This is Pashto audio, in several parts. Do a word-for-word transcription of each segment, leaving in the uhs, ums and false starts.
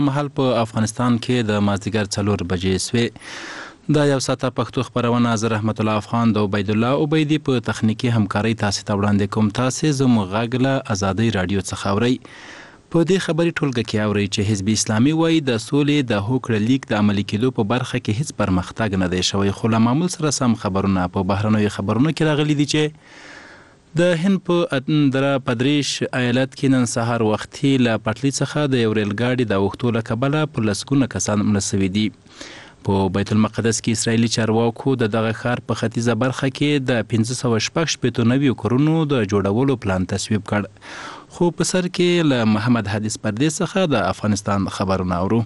مهال په افغانستان کې د مازدیګر څلور بجې سوې. دا یو ساعته پښتو خبرونه زه رحمت الله افغان د عبید الله عبیدي په تخنیکي همکارۍ تاسې ته وړاندې کوم. تاسې زموږ غږ له ازادۍ راډیو څخه اورئ. په دې خبري ټولګه کې اورئ چې حزب اسلامي وایي د سولې د هوکړه لیک د عملي کېدو په برخه کې هیڅ پرمختګ نه دی شوی، خو له معمول سره سم خبرونه په بهرنیو خبرونو کې راغلي دي چې د هند په اتندره پدریش ایالت کې نن سهار وختي له پټلۍ څخه د یو ریل ګاډي د اوښتو له کبله په لسګونه کسان مړه سوي دي. په بیت المقدس کې اسرائیلي چارواکو د دغه ښار په ختیځه برخه کې د پنځه سوه شپږ شپېتو نویو کورونو د جوړولو پلان تصویب کړ. خو په سر کې له محمد حدیث پردې څخه د افغانستان خبرونه اورو.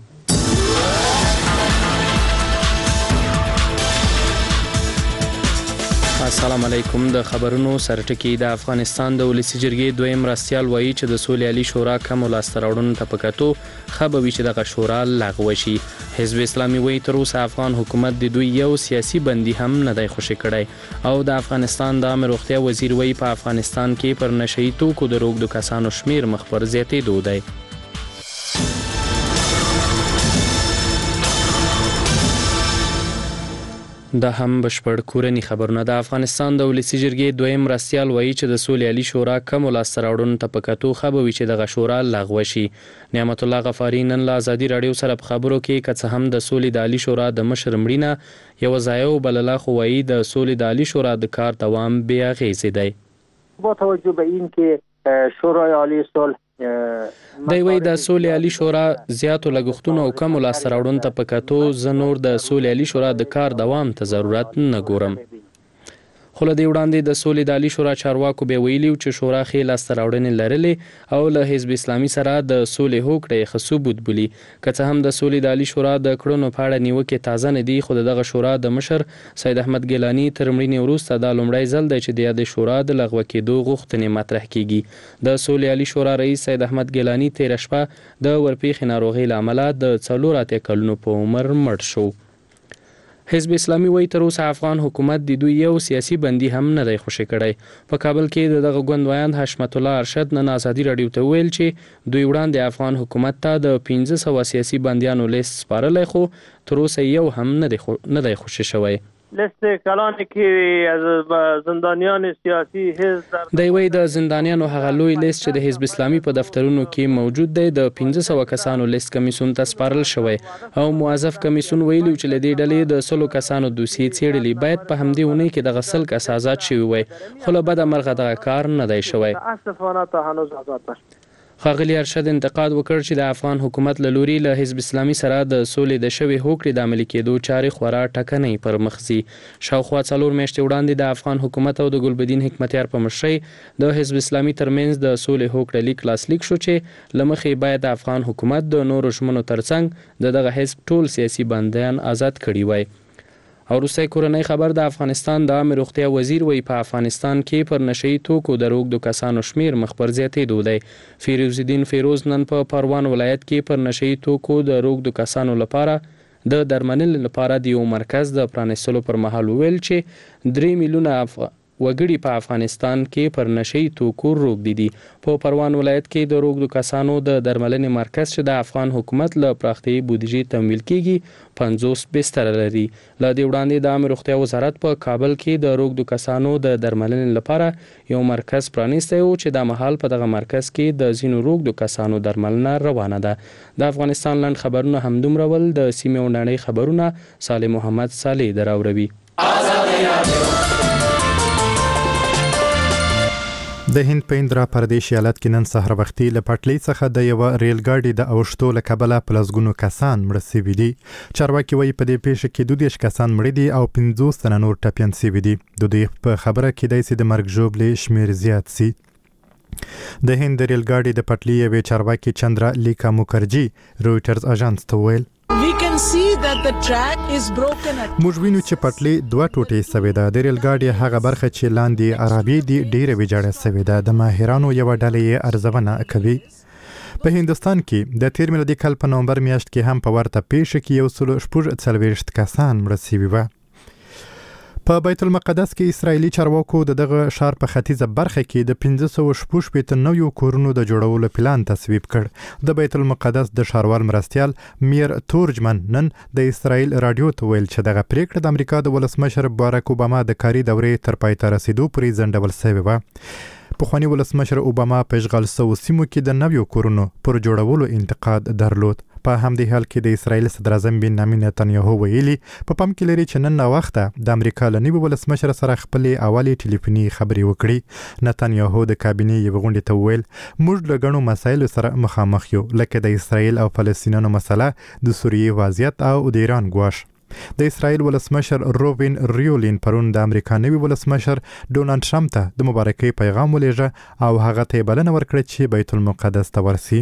السلام علیکم. د خبرونو سرټکی. د افغانستان د ولسی جرګې دویم مرستیال وایي چې د سولې عالی شورا کوم لاسته راوړنو ته په کتو ښه به وي چې دغه شورا لغوه شي. حزب اسلامي وایي تر اوسه افغان حکومت د دوی یو سیاسي بندي هم نه دی خوشي کړی. او د افغانستان د عامه روغتیا وزیر وایي په افغانستان کې پر نشهیي توکو د روږدو کسانو شمیر مخ پر زیاتېدو دی. دا هم بشپړ کورني خبرونه. د افغانستان د ولسی جرګې دویم مرستیال وایي چې د سولې عالی شورا کوم لاسته راوړنو ته په کتو ښه به وي چې دغه شورا لغوه شي. نعمت الله غفاري نن له ازادي راډیو سره په خبرو کې که څه هم د سولې د عالی شورا د مشر مړینه یوه ضایعه وبلله، خو وایي د سولې د عالی شورا د کار دوام بې اغېزې دی. با توجه به این که شورای عالی صلح دی وایي د سولې عالی شورا زیاتو لګښتونو او کمو لاسته راوړنو ته په کتو زه نور د سولې عالی شورا د کار دوام ته ضرورت نه ګورم. خو له دې وړاندې د سولې د عالی شورا چارواکو بیا ویلي چې شورا ښې لاسته راوړنې لرلې او له حزب اسلامي سره د سولې هوکړه یې ښه ثبوت بولي. که څه هم د سولې د عالی شورا د کړنو په اړه نیوکې تازه نه دي، خو د دغه شورا د مشر سید احمد ګیلاني تر مړینې وروسته دا لومړی ځل دی چې د یادې شورا د لغوه کېدو غوښتنې مطرح کیږي. د سولې عالی شورا رئیس سید احمد ګیلاني تېره شپه د ورپېښې ناروغۍ له امله د څلور اتیا کلونو په عمر مړ شو. حزب اسلامي وایي تر اوسه افغان حکومت د دوی یو سیاسي بندي هم نه دی خوشي کړی. په کابل کې د دغه ګوندوایان حشمت الله ارشد نن ازادي راډیو ته وویل چې دوی وړاندې افغان حکومت ته د پنځه سوه سیاسي بندیانو لیست سپارلی، خو تر اوسه یو هم نه دی خو... نه دی خوشي شوی. لیست کلانی که از زندانیان سیاسی حزب دی وایي د زندانیانو هغه لوی لیست چې د حزب اسلامي په دفترونو کې موجود دی د پنځه سوه کسانو لیست کمیسیون ته سپارل شوی او موظف کمیسیون ویلي چې له دې ډلې د سلو کسانو دوسیې څېړلي باید په همدې اونۍ کې دغه سل کس آزاد شوي وای، خو له بده مرغه دغه کار نه دی شوی. متاسفانه تا هنوز آزاد نشد. ښاغلي ارشد انتقاد وکړ چې د افغان حکومت له لوري له حزب اسلامي سره د سولې د شوې هوکړې د عملي کېدو چارې خورا ټکنۍ پر مخ ځي. شاوخوا څلور میاشتې وړاندې د افغان حکومت او د ګلبدین حکمتیار په مشرۍ د حزب اسلامي ترمنځ د سولې هوکړه لیک لاسلیک شو چې له مخې باید د افغان حکومت د نورو ژمنو ترڅنګ د دغه حزب ټول سیاسي بندیان آزاد کړي وای. او وروستی کورنۍ خبر د افغانستان د عامه روغتیا وزیر وایي په افغانستان کې پر نشهیي توکو د روږدو کسانو شمیر مخ پر زیاتېدو دی. فیروز الدین فیروز نن په پروان ولایت کې پر نشهیي توکو د روږدو کسانو لپاره د درملنې لپاره د یو مرکز د پرانیستلو پر مهال وویل چې درې میلیونه اف... وګړي په افغانستان کې پر نشهیي توکو روږدي دي. په پروان ولایت کې د روږدو کسانو د درملنې مرکز چې د افغان حکومت له پراختیایي بودیجې تمویل کیږي پنځوس بستره لري. له دې وړاندې د عامه روغتیا وزارت په کابل کې د روږدو کسانو د درملنې لپاره یو مرکز پرانیستی و چې دا مهال په دغه مرکز کې د ځینو روږدو کسانو درملنه روانه ده. د افغانستان لنډ خبرونه همدومره ول. د سیمې او نړۍ خبرونه صالح محمد صالح دراوروي. د هند په اندرا پردیش ایالت کې نن سهار وختي له پټلۍ څخه د یوه ریل ګاډي د اوښتو له کبله په لسګونو کسان مړه سوي دي. چارواکي وایي په دې پیښه کې دوه دېرش کسان مړه دي او پنځوس تنه نور ټپیان سوي دي. د دوی په خبره کېدای سي د مرګ ژوبلې شمیر زیات سي. د هند د ریل ګاډي د پټلۍ یوې چارواکي چندرا لیکا مکرجي رویټرز اژانس ته وویل We can see that the track is broken at موږ وینو چې پټلۍ دوه ټوټې سوې ده. د ریل ګاډي هغه برخه چې لاندې عربي دي ډیره ویجاړه سوې ده. د ماهرانو یوه ډله یې ارزونه کوي. په هندوستان کې د تیر میلادي کال په نومبر میاشت کې هم په ورته پیښه کې یو سل شپږ څلوېښت کسان مړه سوي وو. په بیت المقدس کې اسرایلی چارواکو د دغه ښار په ختیځه برخه کې د پنځه سوه شپږ نویو کورونو د جوړولو پلان تصویب کړ. د بیت المقدس د ښاروال مرستیال میر تورجمن نن د اسرایل رادیو ته ویل چې دغه پریکړه د امریکا د ولسمشر باراک اوباما د کاري دورې تر پای ته رسیدو پورې ځنډول شوې وه. پخواني ولسمشر اوباما په اشغال شوو سیمو کې د نویو کورونو پر جوړولو انتقاد درلود. په همدې حال کې د اسرایل صدر اعظم بنیامین نتنیاهو ویلي په پام کې لري چې نن ناوخته د امریکا له نوي ولسمشر سره خپلې اولې ټلیفوني خبرې وکړي. نتنیاهو د کابینې یوې غونډې ته وویل موږ له ګڼو مسایلو سره مخامخ یو لکه د اسرایل او فلسطینیانو مسله، د سوریې وضعیت او د ایران ګواښ. د اسرایل ولسمشر روبین ریولین پرون د امریکا نوي ولسمشر ډونالډ ټرمپ ته د مبارکۍ پیغام ولېږه او هغه ته بلنه ورکړه چې بیت المقدس ته ورسي.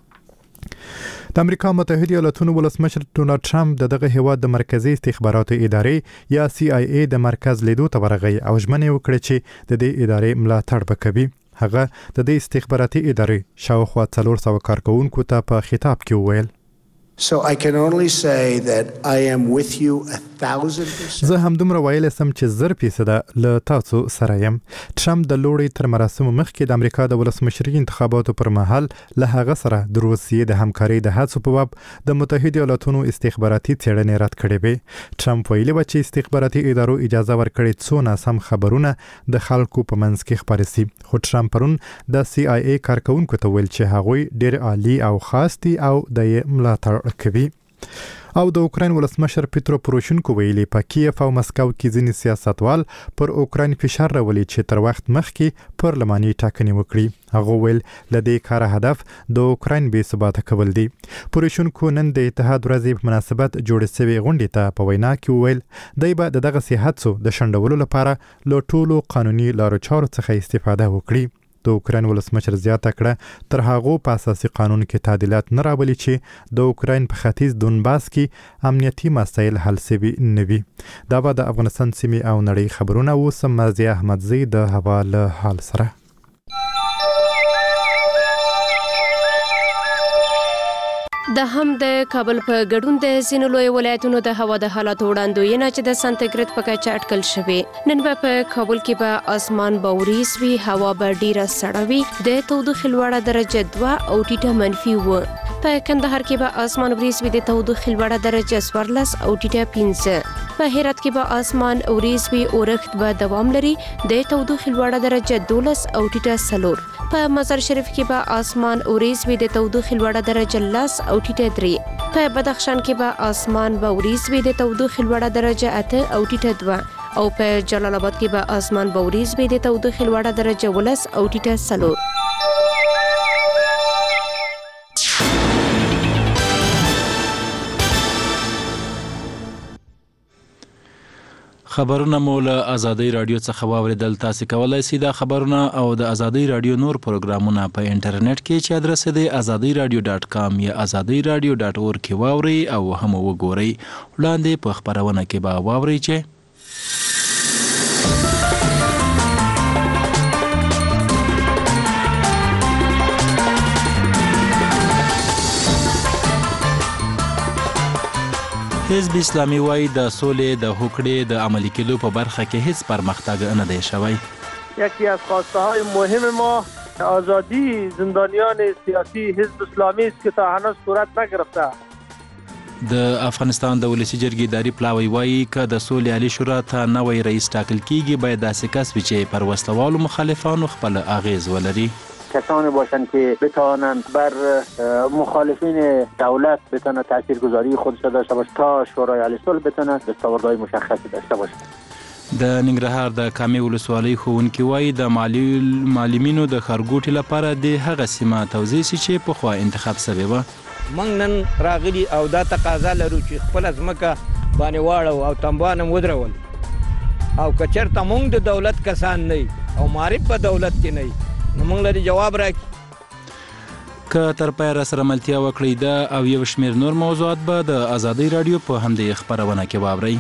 د امریکا متحده ایالاتونو ولسمشر ډونالډ ټرمپ د دغه هیواد د مرکزی استخباراتو ادارې یا سی آی ای د مرکز لیدو ته ورغی او ژمنه وکړه چې د دې ادارې ملاتړ وکوي. هغه د دې استخباراتي ادارې شاوخوا څلور سوه کارکونکو ته په خطاب کې وویل So I can only say that I am with you a thousand percent. زه هم دومره ویلی سم چې زر فیصده له تاسو سره یم. ټرمپ د لوړې تر مراسمو مخکې د امریکا د ولسمشري انتخاباتو پر مهال له هغه سره د روسیې د همکارۍ د هڅو په باب د متحده ایالاتونو استخباراتي څېړنې رد کړې وې. ټرمپ ویلي و چې استخباراتي ادارو اجازه ورکړې څو ناسم خبرونه د خلکو په منځ کې خپاره سي. خو ټرمپ پرون د سی آی ای کارکونکو ته ویل چې هغوی ډېر عالی او خاص دي او د یې ملاتړ کوي. او د اوکراین ولسمشر پیترو پوروشینکو ویلي په کیف او مسکو کې ځینې سیاستوال پر اوکراین فشار راولي چې تر وخت مخکې پارلماني ټاکنې وکړي. هغه ویل ل دې کار هدف د اوکراین بې ثباته کول دي. پوروشینکو نن د اتحاد ورځې په مناسبت جوړې شوې غونډې ته په وینا کې ویل دی به د دغه هڅو د شنډولو لپاره له ټولو قانوني لارو چارو څخه استفاده وکړي. د اوکراین ولسمشر زیاته کړه تر هغه په اساسي قانون کې تعدیلات نه راولي چې د اوکراین په ختیځ دونباس کې امنیتي مسایل حل شوي نه وي. دا به د افغانستان سیمې او نړۍ خبرونه اوس مازی احمدزی د هوا له حال سره. د هم د کابل په ګډون د ځینو لوی ولایتونو د هوا د حالاتو وړاندوینه چې د سانتیګریډ په کچه اټکل شوې. نن به په کابل کې به اسمان به وریځ وي، هوا به ډیره سړه وي، د تودوخې لوړه درجه دوه او ټیټه منفي وه. په کندهار کې به اسمان وریځ وي، د تودوخې لوړه درجه څوارلس او ټیټه پنځه. په هرات کې به اسمان وریځ وي، اورښت به دوام لري، د تودوخې لوړه درجه دولس او ټیټه څلور. په مزار شریف کې به اسمان وریځ وي، د تودوخې لوړه درجه لس او ټیټه درې. په بدخشان کې به اسمان به وریځ وي، د تودوخې لوړه درجه اته او ټیټه دوه. او په جلال آباد کې به اسمان به وریځ وي، د تودوخې لوړه درجه ولس او ټیټه څلور. خبرونه مو له ازادي رادیو څخه واوریدل. تاسو کولای شئ دا خبرونه او د ازادي رادیو نور پروګرامونه په انټرنیټ کې چې ادرس دی azadi radio dot com یا azadi radio dot org کې واوري او هم وګورئ. وړاندې په خبرونه کې به واوري چې حزب اسلامي وایي د سولې د هوکړې د عملي کېدو په برخه کې هیڅ پرمختګ نه دی شوی. یکی از خواسته های مهم ما آزادی زندانیان سیاسی حزب اسلامی است که تا هنوز صورت نگرفته. د افغانستان د ولسی جرګې اداري پلاوی وایي که د سولې عالی شورا ته نوی رئیس ټاکل کیږي باید داسې کس وي چې پر وسلوالو مخالفانو خپل اغیز ولري. کسانی باشند که بتوانند بر مخالفین دولت بتوانند تاثیرگذاری خودش داشته باشند تا شورای عالی صلح بتوانند دستاوردهای مشخصی داشته باشند. د ننګرهار د کامې ولسوالۍ ښوونکي وایي د معلمینو د ښارګوټي لپاره د هغه سیمه توضیح شي چې پخوا انتخاب شوې وه. موږ نن راغلي او دا تقاضا لرو چې خپله ځمکه باندې واړو او تنبان هم ودرول او که چېرته موږ د دولت کسان نه او معرف په دولت کې نه نو موږ لري جواب راکړي. که تر پایه راسره ملتیا وکړئ دا او یو شمېر نور موضوعات به د ازادۍ راډیو په همدې خپرونه کې واورئ.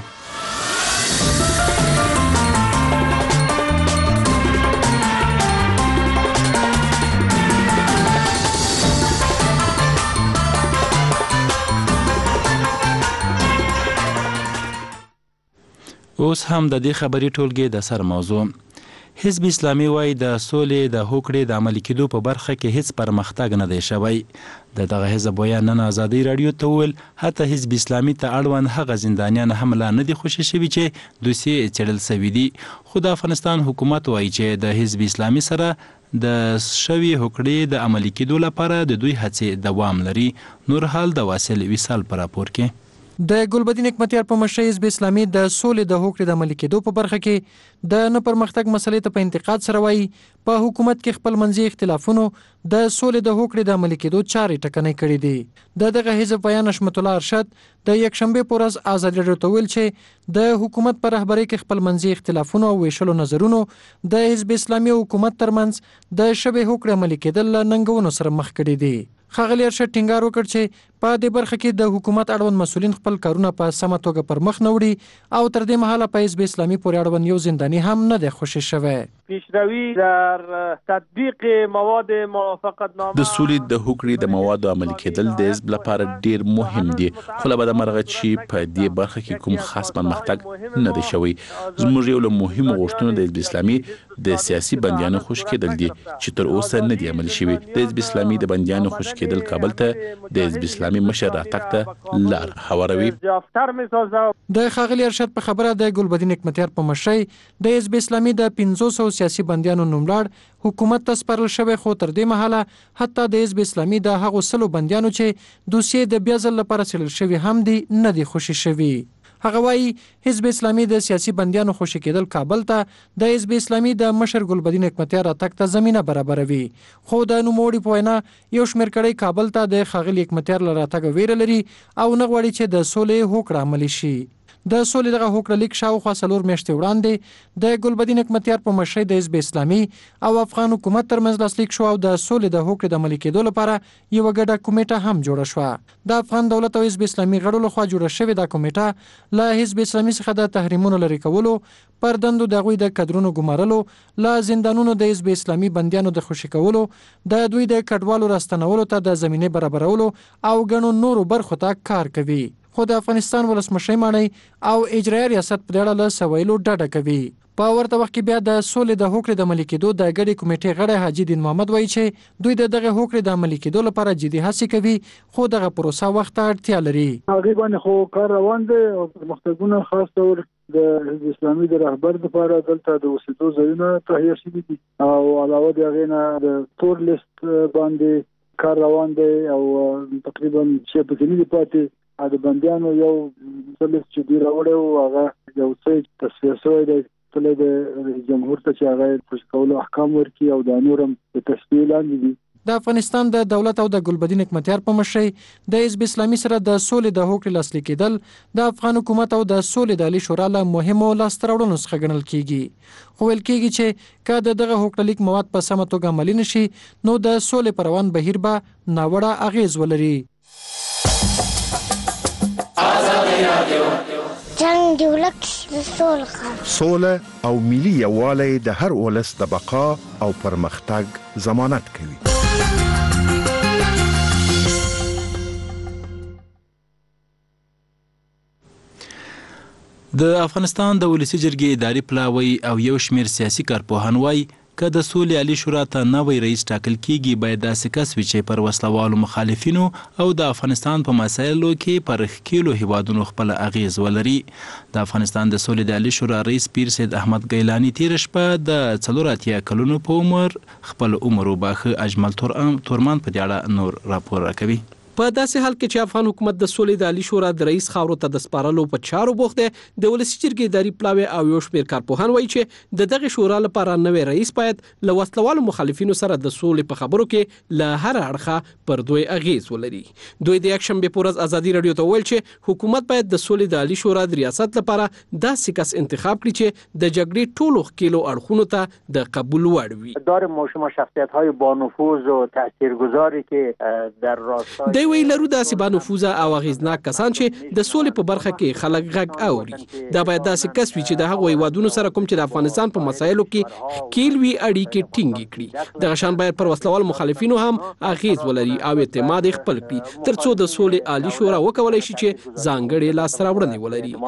اوس هم د دې خبري ټولګې د سر موضوع. حزب اسلامي وایي د سولې د هوکړې د عملي کېدو په برخه کې هیڅ پرمختګ نه دی شوی. د دغه حزب ویان نن ازادي راډیو ته وویل حتی حزب اسلامي ته اړوند هغه زندانیان هم لا نه دي خوشي شوي چې دوسیې څېړل سوي دي. خو د افغانستان حکومت وایي چې د حزب اسلامي سره د شوي هوکړې د عملي کېدو لپاره د دوی هڅې دوام لري. نور حال د واصل وصال په راپور کې. د ګلبدین حکمتیار په مشرۍ حزب اسلامي د سولې د هوکړې د عملي کېدو په برخه کې د نه پرمختګ مسلې ته په انتقاد سره وایي په حکومت کې خپل منځي اختلافونو د سولې د هوکړې د عملي کېدو چارې ټکنۍ کړې دي. د دغه حزب بیان حشمت الله ارشد د یکشنبه په ورځ ازادي راډیو ته ویل چې د حکومت پر رهبرۍ کې خپل منځي اختلافونو او ویشلو نظرونو د حزب اسلامي او حکومت ترمنځ د شبه هوکړې عملي کېدل له ننګونو سره مخ کړي دي. ښاغلي ارشد ټینګار وکړ چې په دې برخه کې د حکومت اړوند مسؤلین خپل کارونه په سمه توګه پر مخ نه وړي او تر دې مهاله په حزب اسلامي پورې اړوند یو زنداني هم نه دی خوشي شوی. پیشروی در تطبیق مواد موافقتنامه د سولې د هوکړې د موادو عملي کېدل د حزب لپاره ډیر مهم دي. خو له بده مرغه چې په دې برخه کې کوم خاص پرمختګ نه دی شوی. زموږ یو له مهمو غوښتنو د حزب اسلامي د سیاسي بندیانو خوشي کېدل دي چې تر اوسه نه دي عملي شوي. د حزب اسلامي د بندیانو خوشي کېدل کابل ته د حزب اسلامي مشر راتګ ته لار هواروي. د ښاغلي ارشد په خبره د ګلبدین حکمتیار په مشرۍ د حزب اسلامي د پنځه سوه سیاسي بندیانو نوملړ حکومت ته سپارل شوی، خو تر دې مهاله حتی د حزب اسلامي د هغو سلو بندیانو چې دوسیې د بیا ځل لپاره څېړل شوي هم دي نه دي خوشي شوي. هغه وایي حزب اسلامي د سیاسي بندیانو خوشي کېدل کابل ته د حزب اسلامي د مشر ګلبدین حکمتیار راتګ ته زمینه برابروي. خو د نوموړي په وینا یو شمېر کړۍ کابل ته د ښاغلي حکمتیار له راتګه ویره لري او نه غواړي چې د سولې هوکړه عملي شي. د سولې دغه هوکړه لیک شاوخوا څلور میاشتې وړاندې د ګلبدین حکمتیار په مشرۍ د حزب اسلامي او افغان حکومت ترمنځ لاسلیک شو او د سولې د هوکړې د عملي کېدو لپاره یوه ګډه کمیټه هم جوړه شوه. د افغان دولت او حزب اسلامي غړو لخوا جوړه شوې دا کمیټه له حزب اسلامي څخه د تحریمونو لرې کولو، پر دندو د هغوی د کدرونو ګمارلو، له زندانونو د حزب اسلامي بندیانو د خوشي کولو، د دوی د کډوالو راستنولو ته د زمینې برابرولو او ګڼو نورو برخو ته کار کوي. خو د افغانستان ولسمشر ماڼۍ او اجرایي ریاست په دې اړه له سویلو ډډه کوي. په ورته وخت کې بیا د سولې د هوکړې د عملي کېدو د ګډې کمیټې غړی حاجي دین محمد وایي چې دوی د دغه هوکړې د عملي کېدو لپاره جدي هڅې کوي، خو دغه پروسه وخت ته اړتیا لري. هغې باندې خو کار روان دی او پرمختګونه خاص ډول د حزب اسلامي د رهبر لپاره دلته د اوسېدو ځایونه تهیه شوي دي او علاوه د هغې نه د تور لیست باندې کار روان دی او تقریبا شی پکې نه دي پاتې. د بندیانو یو څلس چې دوی راوړی و هغه یو څه تصفیه شوی دی تللی د جمهور ته چې هغه خوشي کولو احکام ورکړي او دا نور هم د تصفیې لاندې دي. د افغانستان د دولت او د ګلبدین حکمتیار په مشرۍ د حزب اسلامي سره د سولې د هوکړې لاسلیک کېدل د افغان حکومت او د سولې د عالي شورا له مهمو لاسته راوړنو څخه ګڼل کېږي. خو ویل کېږي چې که د دغه هوکړه لیک مواد په سمه توګه عملي نشي نو د سولې پر روان بهیر به ناوړه اغېز ولري. جنگ دی ولک د سولې سوله او ملي یووالی د هر ولس د بقا او پرمختګ ضمانت کوي. د افغانستان د ولسي جرګې اداري پلاوی او یو شمېر سیاسي کارپوهان وایي که د سولې عالي شورا ته نوی رئیس ټاکل کیږي باید داسې کس وي چې پر وسلوالو مخالفینو او د افغانستان په مسایلو کې پر ښکېلو هیوادونو خپل اغیز ولري. د افغانستان د سولې د عالي شورا رئیس پیر سید احمد ګیلاني تیره شپه د څلور اتیا کلونو په عمر خپل عمر وباښه. اجمل تورمان په دې اړه نور راپور راکوي. په داسې حال کې چې افغان حکومت د سولې د عالي شورا د رئیس خاورو ته د سپارلو په چارو بوخت دی، د ولسي جرګې اداري پلاوی او یو شمېر کارپوهان وایي چې د دغه شورا لپاره نوی رئیس باید له وسلوالو مخالفینو سره د سولې په خبرو کې له هر اړخه پر دوی اغیز ولري. دوی د یکشنبې په ورځ ازادي راډیو ته وویل چې حکومت باید د سولې د عالي شورا د ریاست لپاره داسې کس انتخاب کړي چې د جګړې ټولو ښکېلو اړخونو ته د قبول وړ وي. داریم ما شما شخصیت‌های با نفوذ و تاثیرگذاری که در راستای دی وی لرو داسې با نفوذ او اغیزناک کسان چې د سولې په برخه کې خلک غږ اوري. دا باید داسې کس وي چې د هغو هیوادونو سره کوم چې د افغانستان په مسایلو کې ښکیل وي اړیکې ټینګې کړي. دغه شان باید پر وسلوال مخالفینو هم اغیز ولري او اعتماد خپل کړي ترڅو د سولې عالی شورا وکولای شي چې ځانګړې لاسته راوړنې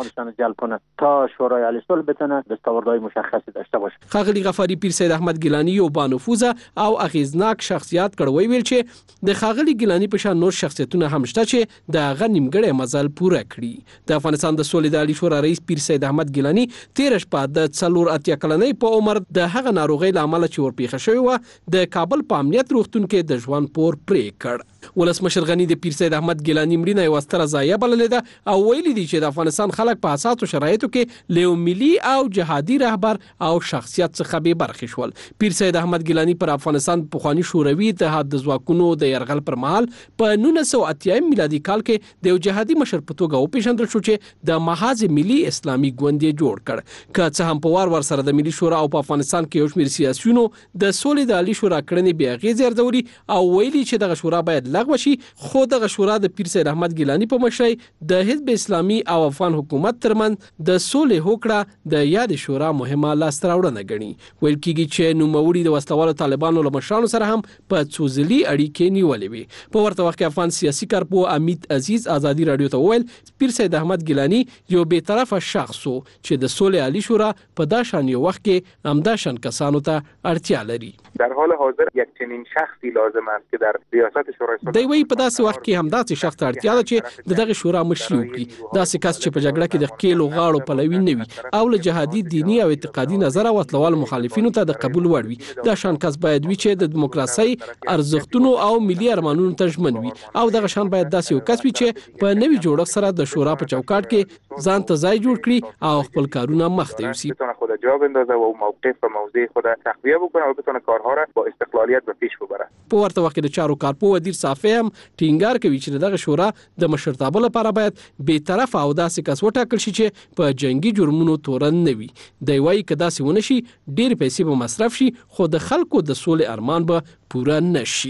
ولري تا شورای عالی صلح بتونه دستاوردهای مشخصی داشته باشه. ښاغلي غفاری پیر سید احمد ګیلانی یو با نفوذه او اغیزناک شخصیت کړوي ویل چې د ښاغلي ګیلانی په شان نور شخصیتونه هم شته چې د هغه نیمګړی مزل پوره کړي. د افغانستان د سولې د عالی شورا رئیس پیر سید احمد ګیلانی تیر شپه د څلور اتیا کلنۍ په عمر د هغه ناروغۍ له امله چې ورپېښه شوې وه د کابل په امنیت روغتون کې د ژوند پور پرې کړ. ولسمشر غني د پیر سید احمد ګیلانی مړینه یوه ستره ضایعه بللې ده او ویلي دي چې د افغانستان خلک په حساسو شرایطو کې له یو ملي او جهادي رهبر او شخصیت څخه بې برخې شول. پیر سید احمد ګیلانی پر افغانستان پخواني شوروي اتحاد د ځواکونو د یرغل پر مهال په نولس سوه اتیا میلادي کال کې د یو جهادي مشر په توګه وپېژندل شو چې د محاذ ملي اسلامي ګوند یې جوړ کړ. که څه هم په وار ور سره د ملي شورا او په افغانستان کې یو شمېر سیاسیونو د سولې د عالي شورا کړنې بې اغېزې ارزولي او ویلي چې دغه شورا باید لغوه شي، خو دغه شورا د پیر سید احمد ګیلانی په مشرۍ د حزب اسلامي او افغان حکومت ترمنځ د سولې هوکړه د یاد شورا مهمه لاسته راوړنه ګڼي. ویل کېږي چې نوموړي د وسلوالو طالبانو له مشرانو سره هم په څو ځلي اړیکې نیولې وې. په ورته وخت کې افغان سیاسي کارپوه امیت عزیز ازادي راډیو ته وویل پیر سید احمد ګیلانی یو بې طرفه شخص و چې د سولې عالی شورا په دا شان یو وخت کې همدا شان کسانو ته اړتیا لري. در حال حاضر یک چنین شخصی لازم است که در ریاست شورای صلح دی وی په داسې وخت کې همداسې شخص ته اړتیا ده چې د دغه شورا مشري وکړي. داسې کس چې په جګړه کې د ښکیلو غاړو پلوي نه وي او له جهادي دیني او اعتقادي نظره وسلوالو مخالفینو ته د قبول وړ وي. دا شان کس باید وي چې د دیموکراسۍ ارزښتونو او ملي ارمانونو ته ژمن وي او دغه شان باید داسې یو کس وي چې په نوي جوړښت سره د شورا په چوکاټ کې ځان ته ځای جوړ کړي او خپل کارونه مخته یوسي. بتونه خود جا بندازه و موقف و موضع خود تقویه بکنه و بتونه کارها را با استقلالیت به پیش ببره. په ورته وخت کې د چارو کارپوه ودیر صافی هم ټینګار کوي چې دغه شورا د مشرتابه لپاره باید بې طرفه او داسې کس وټاکل شي چې په جنگي جرمونو تورن نه وي. دی وایي که داسې ونه شي ډېرې پیسې به مصرف شي خو د خلکو د سولې ارمان به پوره نه شي.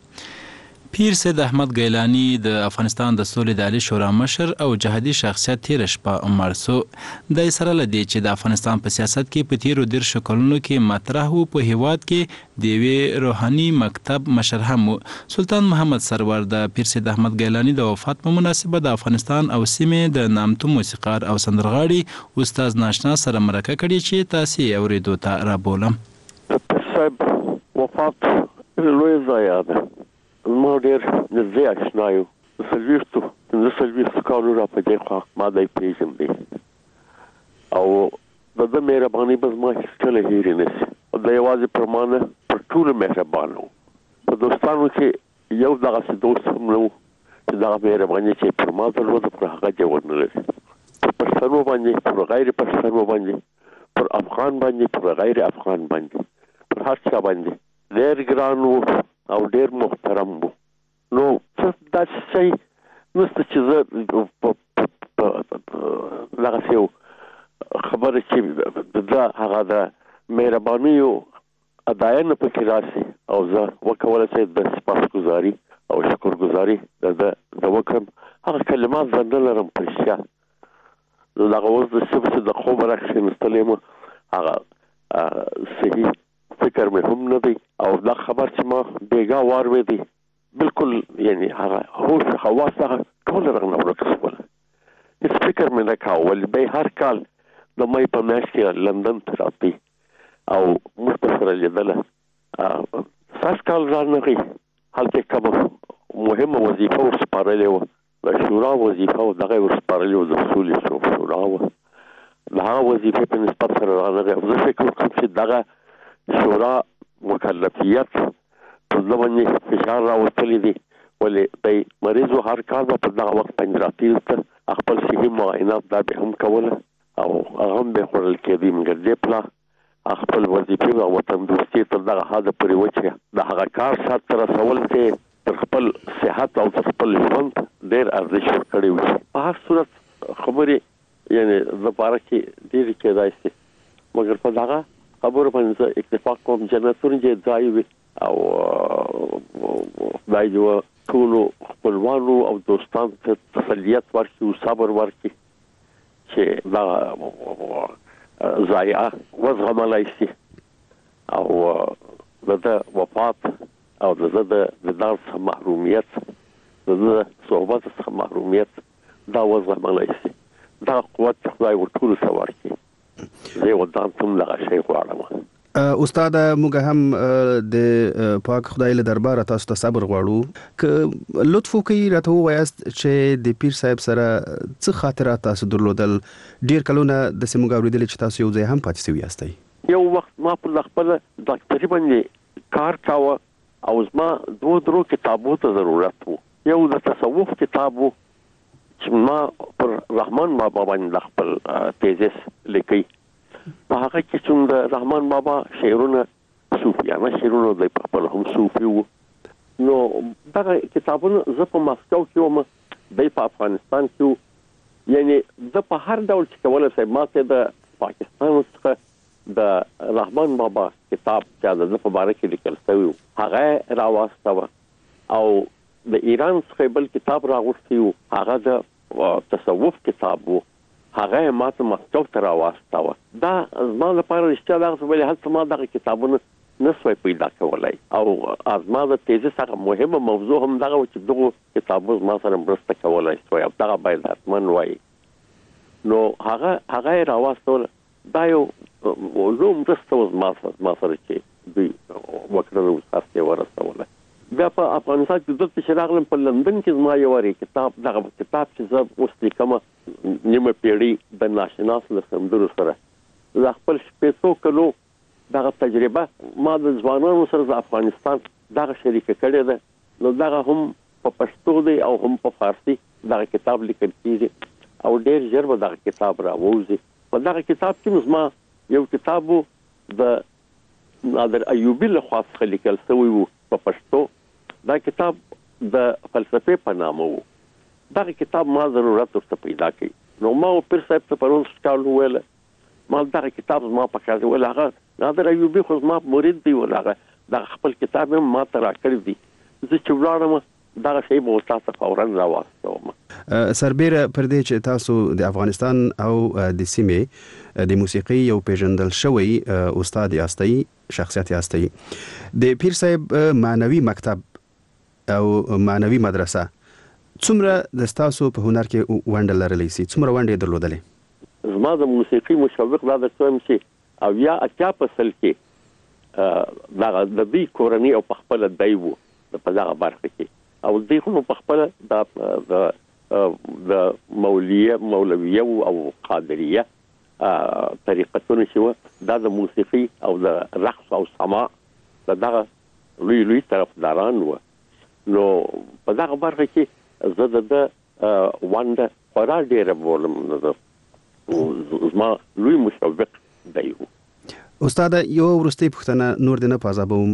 پیر سید احمد ګیلانی د افغانستان د سولې د عالی شورا مشر او جهادي شخصیت تیر شپه مړ سو. د سره لدی چې د افغانستان په سیاست کې په تیرو دیر شکلونو کې مطرح وو په هیواد کې د یوې روحاني مکتب مشر هم سلطان محمد سرور د پیر سید احمد ګیلانی د وفات په مناسبت د افغانستان او سیمې د نامتو موسیقار او سندرغاړي استاد ناشنا سره مرکه کړې چې تاسو اوریدو ته را بولم. صاحب وفات لوی ضایعه ده. ما ډېر نږدې اشنا یو د څلوېښتو پنځه څلوېښتو کالو را په دې خوا ما دی پېژندی او د ده مهرباني به زما هېڅکله هېرې نه شي. د یوازې پر ما نه پر ټولو مهربانه و. په دوستانو کې یو دغسې دوست هم نه و چې دغه مهرباني چې پر ما درلوده پر هغه جوړ نه لري. پر پښتنو باندې پر غیر پښتنو باندې پر افغان باندې پر غیر افغان باندې پر هر چا باندې ډېر ګران و او ډېر محترم وو. نو څه داسې شی نشته چې زه دغسې یو خبره چې د ده هغه د مهربانیو اداینه پکې راشي او زه وکولی شم د سپاسګزاري او شکرګزاري د ده زه وکړم. هغه کلمات زه نه لرم په رښتیا. زه دغه اوس د شپې چې د خوبه راکښېنستلی یم هغه صحیح فکر مې هم نه دی او دا خبر چې ما بیګا واورېدی بالکل یعنی هغه هوش حواس هغه ټول رانه ورک شول. هېڅ فکر مې نه کاوه. ولې به هر کال د مۍ په میاشت کې لندن ته راتلی او موږ به سره لیدله. سږ کال رانغی هلته کومه مهمه وظیفه ورسپارلې وه د شورا وظیفه و دغه یې ورسپارلې وه د سولې شورا وه. د هغه وظیفې په نسبت سره رانغی. زه فکر وکړم چې دغه شورا مکلفیت پر ده باندې فشار راوستلی دی. ولې دی مریض و هر کال به په دغه وخت باندې راتلي ته خپل صحي معاینات دا به هم کوله او هغه هم به خوړل کېدی. مګر دې پلا خپل وظیفې او وطن دوستي تر دغه حده پورې وچې د هغه کار سرته رسول کې تر خپل صحت او تر خپل ژوند ډېر ارزښت ورکړی و. په هر صورت خبرې یعنې دپاره کې ډېرې کېدای شي مګر په دغه خبرو باندې زه اتفاق کوم. جنتونه چې ځای وي او خدای دې ټولو خپلوانو او دوستانو ته تسلیت ورکړي او صبر ورکړي چې دا ضایعه وزغملای شي او د وفات او د د دار څخه محرومیت د صحبت څخه محرومیت دا وزغملای شي دا قوت خدای ورټول سوار کی زه ودان تم لغه شی غواړم. استاد موږ هم د پاک خدای له دربار تاسو ته صبر غواړو ک لطف کوي راته وایست چې د پیر صاحب سره څه خاطرات تاسو درلودل ډیر کلونه د سیمو غوړیدل چې تاسو یو ځای هم پاتې شوی یاستئ. یو وخت ما په خپل ډاکټري باندې کار کاوه او زما دوه درو کتابو ته ضرورت وو. یو د تصوف کتابو چې ما پر رحمان بابا باندې خپل تیزس لیکي په هغه کې چې د رحمان بابا شعرونه صوفیانه شعرونه د خپل هم صوفي وو. نو دا کتابونه زه په ماسکو کې وم د افغانستان کې یعنی زه په هر ډول چې کولای شم ماته د پاکستان څخه د رحمان بابا کتاب چې د په باره کې لیکل شوی هغه راوستو او د ایران څخه بل کتاب راغوښتي هغه د تصوف کتاب وو هغه ماته ماسکو ته راوستو. دا زما لپاره رښتیا دا څه ولې هڅه ما دغه کتابونه نسوي پیدا کولای او ازما د تیزه سره مهمه موضوع هم دغه چې دغه کتابونه ما سره مرسته کولای شوی او دغه باید حتمن وای. نو هغه هغه راوستو دا یو موضوع مرسته ما سره ما سره چې دوی وکړل او تاسو ورسوله. بیا په افغانستان کې د شراغلم په لندن کې زما یو وری کتاب دغه کتاب چې زه اوس لیکم نیمه پیړۍ د ناشناس له سندرو سره د خپل شپږ کلو دغه تجربه ما د ځوانانو سره د افغانستان دغه شریک کړی ده. نو دغه هم په پښتو دی او هم په فارسی دغه کتاب لیکل کیږي او ډېر ژر به دغه کتاب راوځي. په دغه کتاب کې زما یو کتاب د نادر ایوبی له خوا څخه لیکل شوی وو په پښتو. دا کتاب د فلسفې په نامه وو. دغه کتاب ما ضرورت ورته پیدا کړ. نو ما پیر صاحب ته پرون سټال ویل ما دغه کتاب ما په کار ویل هغه نادر ایوبی خو ما مرید دی ولغه دا خپل کتاب ما ته راکړی دی زه چې ولاړم دا شی به تاسو فورا راوستم. سربېره پر دې چې تاسو د افغانستان او د سیمې د موسیقي یو پیژندل شوی استاد یاستئ شخصیت یاستئ د پیر صاحب معنوي مکتب او معنوي مدرسه څومره د تاسو په هنر کې ونډه لرلې سي څومره ونډه درلودلې؟ زما د موسیقي مشوق دا د څوم چې او یا اچا په سل کې دا د دې کورنۍ او په خپل دایو په دغه برخه کې او دې خو په خپل د د مولویه مولویه او قادریه طریقتونه شو دا د موسیقي او د رقص او سماع دغه لوی لوی طرفداران و. نو په دغه برخه کې زه د وانډه خورا ډیره بولم نو زما لوی مشوق دی. استاد یو ورستي پښتنه نور دنه پازابوم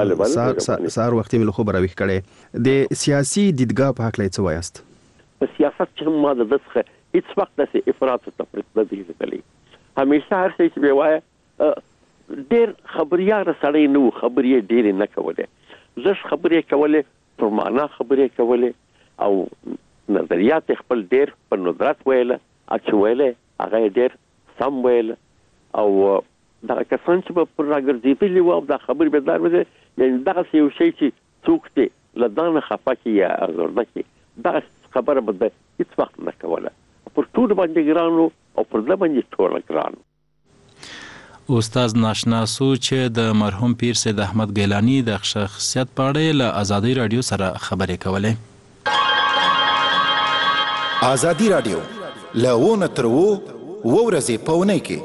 سار وختي مل خبر راوي کړي د سیاسي دیدګاه په حق لای څه وایست؟ په سیاست کې ما د دغه هیڅ وخت د افراط او تفریط نه دی کړی. همیشه هر څه چې وایي ډېر خبريار سړی نو خبرې ډېر نه کوله. زه خبرې کوله پر معنا خبرې کوله او نظریات خپل ډېر په ندرت ویله اچوله هغه ډېر سم ویله او دا کسان چې په راګرځېدلي وو دا خبرې به دار وځي یعنی دا یو شی چې څوک ته لدان خفاکي یا ازورده کې دا خبره به هیڅ وخت نه کوله. پر ټول باندې ګرانو او پر د باندې ټول ګرانو. استاد ناشناسو چې د مرحوم پیر سید احمد ګیلانی د شخصیت په اړه له ازادي رادیو سره خبرې کولې. ازادي رادیو له ونه تر وو ورځې په ونې کې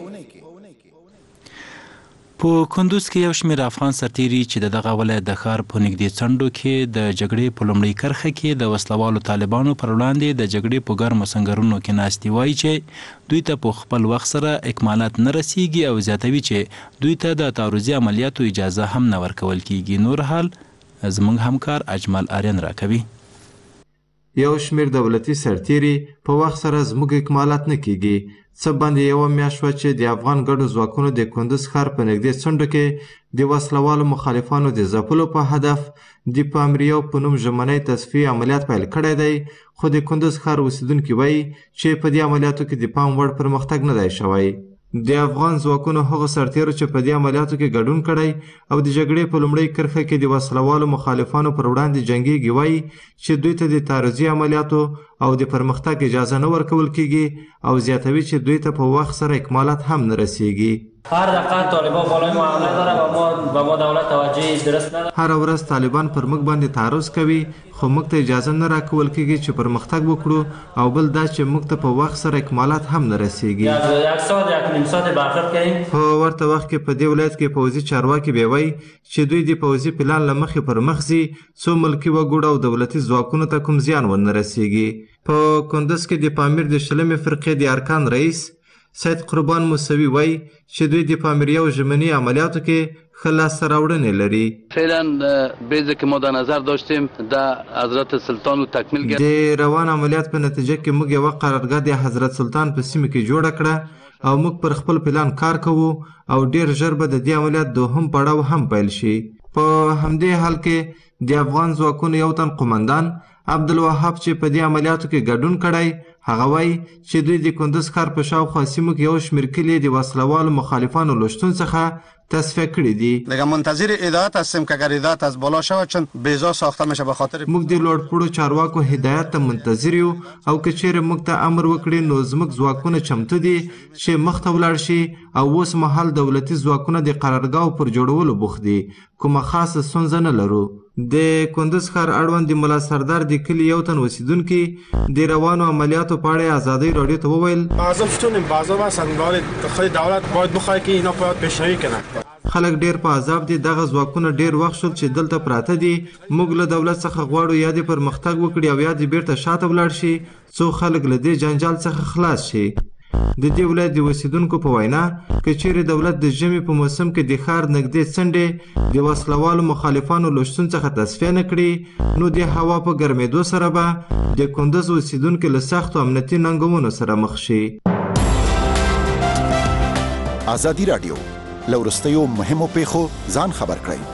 په کندوز کې یو شمېر افغان سرتیري چې دغه ولایت د ښار په نږدې څنډو کې د جګړې په لومړۍ کرښه کې د وسلوالو طالبانو پر وړاندې د جګړې په ګرمو سنګرونو کې ناستي وایي چې دوی ته په خپل وخت سره اکمالات نه رسیږي او زیاتوي چې دوی ته د تعرضي عملیاتو اجازه هم نه ورکول کیږي. نور حال زموږ همکار اجمل آرین راکوي. یو شمېر دولتي سرتیري په وخت سره زموږ اکمالات نه کیږي څه باندې یوه میاشت شوه چې د افغان ګډو ځواکونو د کندوز ښار په نږدې څنډو کې د وسلوالو مخالفانو د ځپلو په هدف د پامریو په نوم ژمنی تصفیې عملیات پیل کړی دی، خو د کندوز ښار اوسیدونکي وایي چې په دې عملیاتو کې د پام وړ پرمختګ نه دی شوی. د افغان ځواکونو هغو سرتیرو چې په دې عملیاتو کې ګډون کړی او د جګړې په لومړۍ کرښه کې د وسلوالو مخالفانو پر وړاندې جنګیږي وایي چې دوی ته د تعرضي عملیاتو او د پرمختګ اجازه نه ورکول کیږي او زیاتوي چې دوی ته په وخت سره اکمالات هم نه رسیږي. هر دقیقه طالبان بالای معامله داره و ما و ما دولت توجه درست نداره. هر ورځ طالبان پر موږ باندې تعرض کوي خو موږ ته اجازه نه راکول کیږي چې پرمختګ وکړو او بل دا چې موږ ته په وخت سره اکمالات هم نه رسیږي. یک ساعت یک نیم ساعت برخورد کردیم. په ورته وخت کې په دې ولایت کې پوځي چارواکي بیا وایي چې دوی د پوځي پلان له مخې پر مخ ځي څو ملکي وګړو او دولتي ځواکونو ته کوم زیان ونه رسیږي. په کندوز کې د پامیر د شلمې فرقې د ارکان رئیس سید قربان موسوی وایي چې دوی د پامیریو ژمني عملیاتو کې ښه لاسته راوړنې لري. فعلا بیزه که ما در نظر داشتیم در حضرت سلطان رو تکمیل کردیم. د روان عملیات په نتیجه کې موږ یوه قرارګاه د حضرت سلطان په سیمه کې جوړه کړه او موږ پر خپل پلان کار کوو او ډیر ژر به د دې عملیات دوهم پړاو هم پیل شي. په همدې حال کې د افغان ځواکونو یو تن قومندان عبدالوهاب چې په دې عملیاتو کې ګډون کړی هغه وایي چې دوی د کندوز ښار په شاوخوا سیمو کې یو شمېر کلي د وسلوالو مخالفانو له شتون څخه تصفیه کړي دي. دیگه منتظر هدایت هستیم که اگر هدایت از بالا شود چون بیزا ساخته میشه به خاطر موږ د لوړپوړو چارواکو هدایت ته منتظر یو او که چیرې موږ ته امر وکړي نو زموږ ځواکونه چمتو دي چې مخ ته ولاړ شي او اوس مهال دولتي ځواکونه د قرارګاهو پر جوړولو بوخت دي، کومه خاصه ستونزه نه لرو. د کندوز ښار اړوند د ملا سردار د کلي یو تن اوسیدونکي د روانو عملیاتو په اړه ازادۍ راډیو ته وویل بعضا فتونیم بعضا واسن ولی خود دولت باید بخواه که اینا باید پیشروی کنه. خلک ډیر په عذاب دي. دغه ځواکونه ډیر وخت شول چې دلته پراته دي. موږ له دولت څخه غواړو یا دې پرمختګ وکړي او یا دې بیرته شاته ولاړ شي څو خلک له دې جنجال څخه خلاص شي. د دې ولایت د اوسیدونکو په وینا که چیرې دولت د ژمي په موسم کې د ښار نږدې څنډې د وسلوالو مخالفانو له شتون څخه تصفیه نه کړي نو د هوا په ګرمېدو سره به د کندوز اوسیدونکي له سختو امنیتي ننګونو سره مخ شي. ازادي راډیو له وروستیو مهمو پیښو ځان خبر کړئ.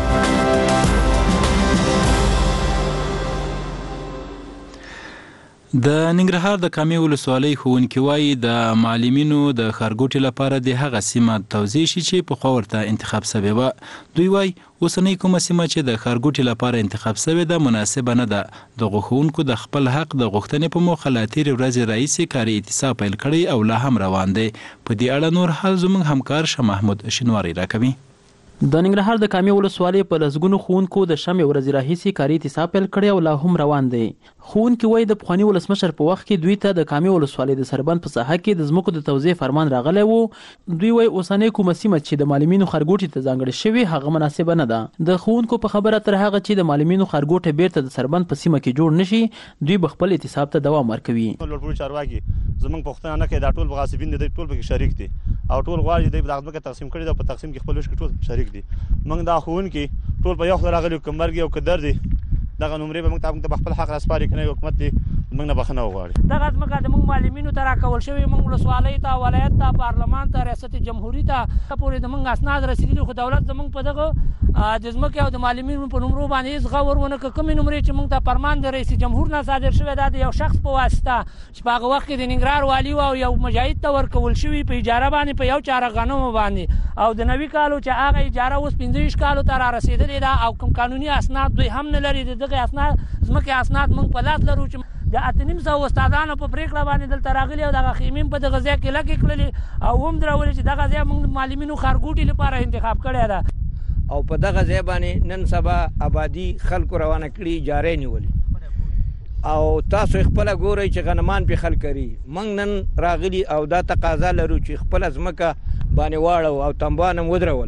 د ننګرهار د کامې ولسوالۍ ښوونکي وایي د معلمینو د ښارګوټي لپاره د هغه سیمه توضیح شي چې پخوا ورته انتخاب سوې وه. دوی وایي اوسنۍ کومه سیمه چې د ښارګوټي لپاره انتخاب سوې ده مناسبه نه ده. دغو ښوونکو د خپل حق د غوښتنې په موخه له تېرې ورځې راهیسې کاري اعتصاب پیل کړی او لا هم روان دی. په دې اړه نور حال زموږ همکار شاه محمود شینواری راکوي. د ننګرهار د کامې ولسوالۍ په لسګونو ښوونکو د شمې ورځې راهیسې کاري اعتصاب پیل کړی او لا هم روان دی. ښوونکي وایي د پخواني ولسمشر په وخت کې دوی ته د کامې ولسوالۍ د سربند په ساحه کې د ځمکو د توزیع فرمان راغلی و. دوی وایي اوسنۍ کومه سیمه چې د معلمینو ښارګوټي ته ځانګړې شوې هغه مناسبه نه ده. د ښوونکو په خبره تر هغه چې د معلمینو ښارګوټی بیرته د سربند په سیمه کې جوړ نشي دوی به خپل اعتصاب ته دوام ورکوي. لوړپوړي چارواکي زموږ پوښتنه نه کوي دا ټول غاصبین دي ټول پکې شریک دي او ټول غواړي چې د ځمکه تقسیم کړي دا په تقسیم کې خپل وش کې ټول شریک دي. موږ دا ښوونکي ټول په یو خبره راغلي کوم مرګ او کدر دي دغه نمرې به موږ ته په خپل حق راسپاري کنه حکومت دې موږ نه بخنه وغواړي. دغه ځمکه د موږ معلمینو ته راکول شوې موږ ولسوالۍ ته ولایت ته پارلمان ته ریاست جمهوریت ته پورې د موږ اسناد رسیدلي خو دولت زموږ په دغه د ځمکې او د معلمینو په نمرو باندې هېڅ غور ونه کړ. کومې نمرې چې موږ ته فرمان د رئیس جمهور نه صادر شوی دا د یو شخص په واسطه چې په هغه وخت کې د ننګرهار والي او یو مجاهد ته ورکول شوي په اجاره باندې په یو چاره غنمو باندې او د نوي کالو چې هغه اجاره اوس پنځه ویشت کالو ته را رسېدلې ده او کوم قانوني اسناد دوی هم نه لري. د دغه اسناد ځمکې اسناد موږ په لاس لرو چې د اته نیم سوه استادانو په پرېکړه باندې دلته راغلي او دغه خیمې په دغه ځای کې لکې کړلې او هم درولې چې دغه ځای موږ معلمینو ښارګوټي لپاره انتخاب کړی ده او په دغه ځای باندې نن سبا آبادي خلکو روانه کړي اجارې نیولې او تاسو خپله ګورئ چې غنمان پې خلک کري. موږ نن راغلي او دا تقاضا لرو چې خپله ځمکه باندې واړو او تنبان هم ودرول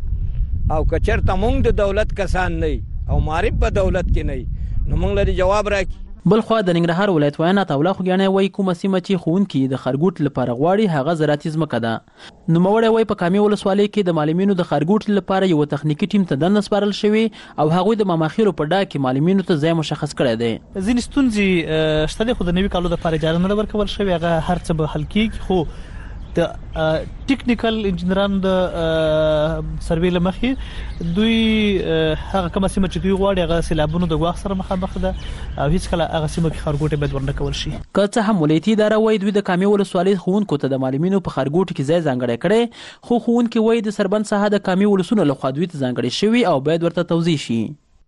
او که چېرته موږ د دولت کسان نه او معرف په دولت کې نه نو موږ لري جواب راکړي. بل خو د ننګرهار ولایت وینا تاوله خوګانې وای کومه سیمه چې ښوونکي د خرګوټ لپاره غواړي هغه زراعتي ځمکه ده. نوموړی وای په کامې ولسوالۍ کې د معلمینو د خرګوټ لپاره یو تخنیکي ټیم ته دننه سپارل شوی او هغوی د ماماخیلو په ډا کې معلمینو ته ځای مشخص کړی دی. ځینې ستونزې شته دي خو د نوي کالو دپاره اجازه نه ده ورکول شوې، هغه هر څه به حل کېږي، خو د ټیکنیکل انجینرانو د سروې له مخې دوی هغه کومه سیمه چې دوی غواړي هغه سیلابونو د ګواښ سره مخامخ ده او هیڅکله هغه سیمه کې خرګوټې باید ورنه کول شي. که څه هم ولایتي اداره وایي دوی د کامې ولسوالۍ ښوونکو ته د معلمینو په خرګوټو کې ځای ځانګړی کړی، خو ښوونکي وایي د سربند ساحه د کامې ولسونو لخوا دوی ته ځانګړې شوي او باید ورته توضیح شي.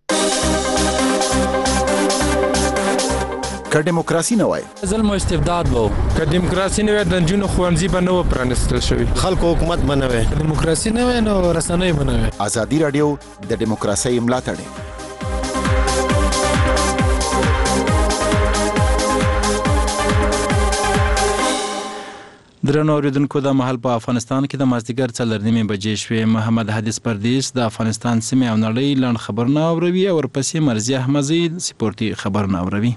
که دیموکراسي نه وای ظلم او استبداد وو، که دیموکراسي نه وای د نجونو ښوونځي به نه و پرانیستل شوي، خلکو حکومت به نه وای، دیموکراسي نه وای نو رسنۍ به نه وای. ازادي راډیو د دیموکراسۍ ملاتړ. درنو اوریدونکو د مهال په افغانستان کې د مازدیګر څلور نیمې بجې شوې. محمد حدیث پردیس د افغانستان سیمې او نړۍ لنډ خبرونه اوروي او ورپسې مرزي احمدزي سپورتي خبرونه اوروي.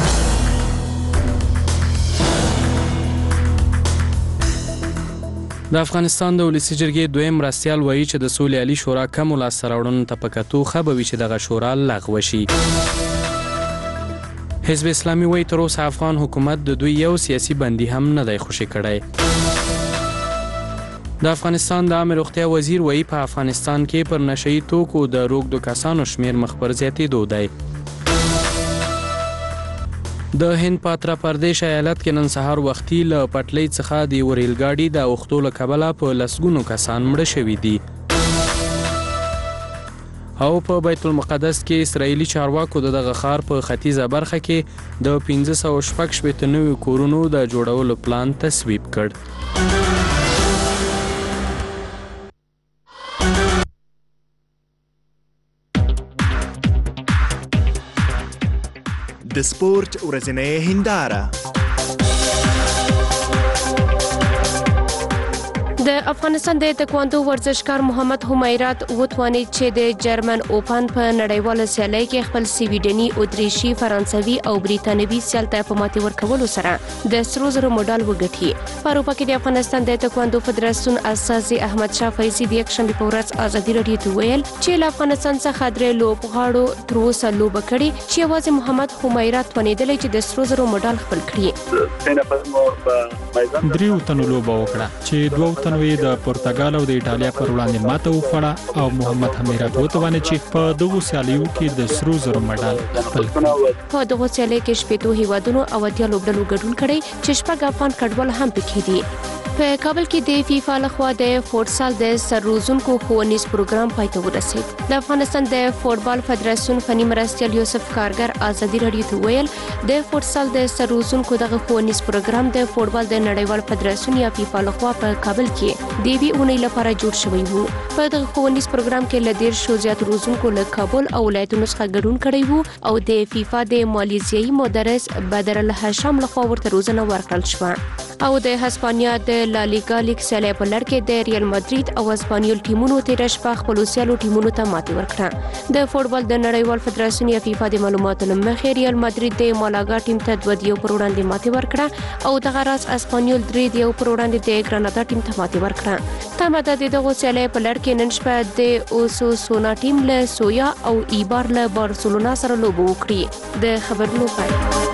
د افغانستان د ولسی جرګې دویم مرستیال وایي چې د سولې عالی شورا کم لاسته راوړنو ته په کتو ښه به وي چې دغه شورا لغوه شي. حزب اسلامي وایي تر اوسه افغان حکومت د دوی یو سیاسي بندي هم نه دی خوشي کړی. د افغانستان د عامه روغتیا وزیر وایي په افغانستان کې پر نشهیي توکو د روږدو کسانو شمیر مخ پر زیاتېدو دی. د هند په اتر پردیش ایالت کې نن سهار وختي له پټلۍ څخه د یوه ریل ګاډي د اوښتو له کبله په لسګونو کسان مړه شوي دي. او په بیت المقدس کې اسرائیلي چارواکو د دغه ښار په ختیځه برخه کې د پنځه سوه شپږ شپېته نویو کورونو د جوړولو پلان تصویب کړ. د سپورت ورځنۍ هنداره. د افغانستان د تکواندو ورزشکار محمد حمیرات وتوانید چې د جرمن اوپن په نړیواله سیالۍ کې خپل سویډني، اتریشي، فرانسوي او بریتانوي سیال ته په ماتې ورکولو سره د سرو زرو مډال وګټي. په اروپا کې د افغانستان د تکواندو فدراسیون اساسي احمد شاه فیضي د یکشنبې په ورځ ازادي راډیو ته ویل چې له افغانستان څخه درې لوبغاړو تر اوسه لوبه کړې چې یوازې محمد حمیرات توانېدلی چې د سرو زرو مډال خپل کړي. دریو تنو لوبه وکړه چې دوه تنو د پرتګال او د ایټالیا پر وړاندې ماته وخوړه او محمد حمیرات وتوانید چې په دغو سیالیو کې د سرو زرو مډال خپل کړي. په دغو سیالیو کې شپېتو هیوادونو او اتیا لوبډلو ګډون کړی چې شپږ افغان کډوال هم پکې دي. په کابل کې د فیفا لخوا د فوټسال د سرروزونکو ښوونیز پروګرام پای ته ورسید. د افغانستان د فوټبال فدراسیون فني مرستیال یوسف کارګر ازادي راډیو ته ویل د فوټسال د سرروزونکو دغه ښوونیز پروګرام د فوټبال د نړیوال فدراسیون یا فیفا لخوا په کابل کې د یوې اونۍ لپاره جوړ شوی وو. په دغه ښوونیز پروګرام کې له دېرشو زیات روزونکو له کابل او ولایتونو څخه ګډون کړی وو او د فیفا د مالیزیایي مدرس بدر الهشام لخوا ورته روزنه ورکړل شوه. او د هسپانیا د لالیګا لیګ سیالۍ په لړ کې د ریال مادرید او اسپانیول ټیمونو تېره شپه خپلو سیالو ټیمونو ته ماتې ورکړه. د فوټبال د نړیوال فدراسیون یا فیفا د معلوماتو له مخې ریال مادرید د مالاګا ټیم ته دوه دیو پر وړاندې ماتې ورکړه او دغه راز اسپانیول درې دیو پر وړاندې د ګرانادا ټیم ته ماتې ورکړه. تمه ده د دغو سیالیو په لړ کې نن شپه د اوسوسونا ټیم له سویا او ایبار له بارسلونا سره لوبه وکړي. د خبرونو پای.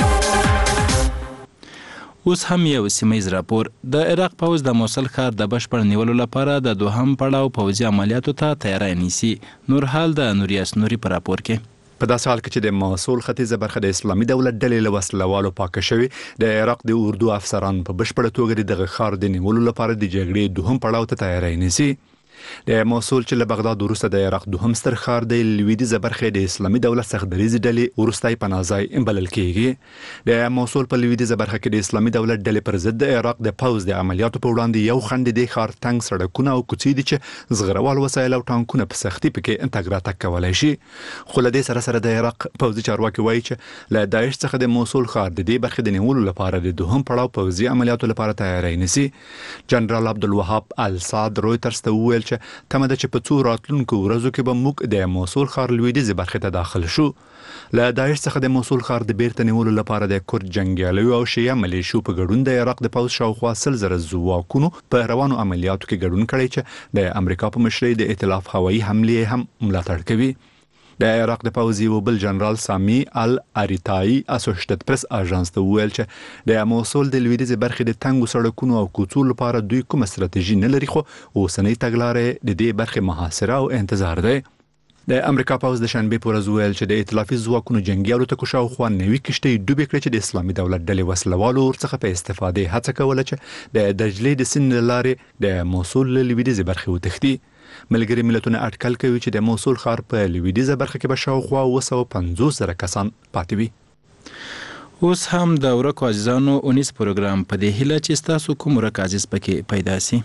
اوس هم یو سیمایي راپور. د عراق پوځ د موصل ښار د بشپړ نیولو لپاره د دوهم پړاو پوځي عملیاتو ته تیاری نیسي. نور حال د نوریاس نوري په راپور کې. په داسې حال کې چې د موصل ختیځه برخه د اسلامي دولت ډلې له وسلوالو پاکه شوې، د عراق د اردو افسران په بشپړه توګه دغه ښار د نیولو لپاره د جګړې دوهم پړاو ته تیاری نیسي. د موصل چې له بغداد وروسته د عراق دوهم ستر ښار د لویدیځه برخه د اسلامي دولت څخه دریځ ډلې وروستی پناه ځای بلل کیږي. د موصل په لویدیځه برخه کې د اسلامي دولت ډلې پر ضد د عراق د پوځ د عملیاتو په وړاندې یو خنډ د ښار تنګ سړکونه او کوڅې دي چې زغروال وسایل او ټانکونه په سختي پکې انتګ راتګ کولای شي. خو له دې سره سره د عراق پوځي چارواکي وایي چې له داعش څخه د موصل ښار د دې برخې د نیولو لپاره د دوهم پړاو پوځي عملیاتو لپاره تیاری نیسي. جنرال عبدالوهاب الصاد رويترز ته وویل وویل چې تمه ده چې په څو راتلونکو ورځو کې به موږ د موصل ښار لویدیځې برخې ته داخل شو. له داعش څخه د موصل ښار د بیرته نیولو لپاره د کورد جنګیالیو او شیعه ملیشو په ګډون د عراق د پوځ شاوخوا سل زره ځواکونو په روانو عملیاتو کې ګډون کړی چې د امریکا په مشرۍ د ائتلاف هوایي حملې هم ملاتړ کوي. د عراق د پوځ یو بل جنرال سامي الاريتاي اسوشیټډ پریس اژانس ته ویل چې د موصل د لویدیځې برخې د تنګو سړکونو او کوڅو لپاره دوی کوم ستراتیژي نه لري، خو اوسنۍ تګلارې د دې برخې محاصره او انتظار دی. د امریکا پوځ د شنبې پر ورځ ویل چې د ائتلافي ځواکونو جنگیالو ته شاوخوا نوي کشتۍ ډوبې کړې چې د اسلامي دولت ډلې وسلوالو ورڅخه په استفادې هڅه کوله چې د دجلې د سیند له لارې د موصل له لویدیځې برخې وتښتي. ملګري ملتونه اټکل کوي چې د موصل ښار په لویدیځه برخه کې به شاوخوا اوه سوه پنځوس زره کسان پاتې وي. اوس هم د ورکو عزیزانو اونیس پروګرام په دې هیله چې ستاسو کوم ورک عزیز پکې پیدا سي.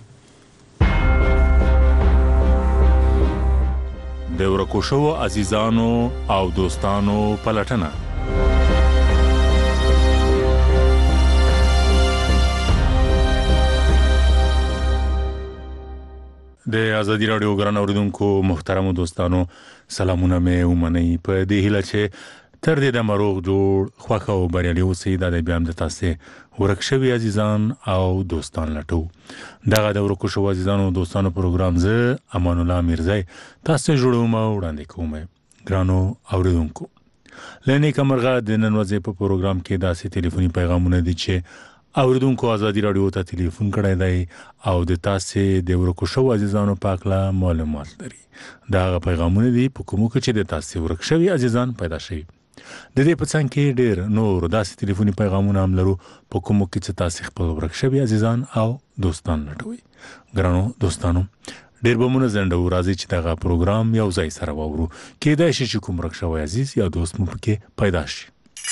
د ورکو شو عزیزانو او دوستانو پلټنه. د ازادي رادیو ګران اوریدونکو محترمو دوستانو سلامونه مې ومنئ په دې هیله چې تر دې د مروغ جوړ خوښ او بریالي اوسئ. دا د بیا هم د تاسو ورک شوي عزیزان او دوستان لټو. دغه د ورکو شو عزیزانو او دوستانو پروګرام زه امان الله میرزای تاسو جوړوم او وړاندې کوم. ګرانو اوریدونکو لنی کمرغه د نن ورځې په پروګرام کې داسې ټلیفوني پیغامونه دي چې اوریدونکو ازادي رادیو ته ټلیفون کړی دی او د تاسو د ورکو شو عزیزانو په اړه معلومات لري. دا پیغامونه دي په کومو کې چې د تاسو ورک شوي عزیزان پیدا شي. د دې په څنګ کې ډېر نور داسې ټلیفوني پیغامونه هم لرو په کومو کې چې تاسو خپل ورک شوي عزیزان او دوستان لټوي. ګرانو دوستانو ډېر به مونږ زنده راځي چې دغه پروګرام یو ځای سره واورو. کېدای شي چې کوم ورک شوی عزیز یا دوست مو پکې پیدا شي.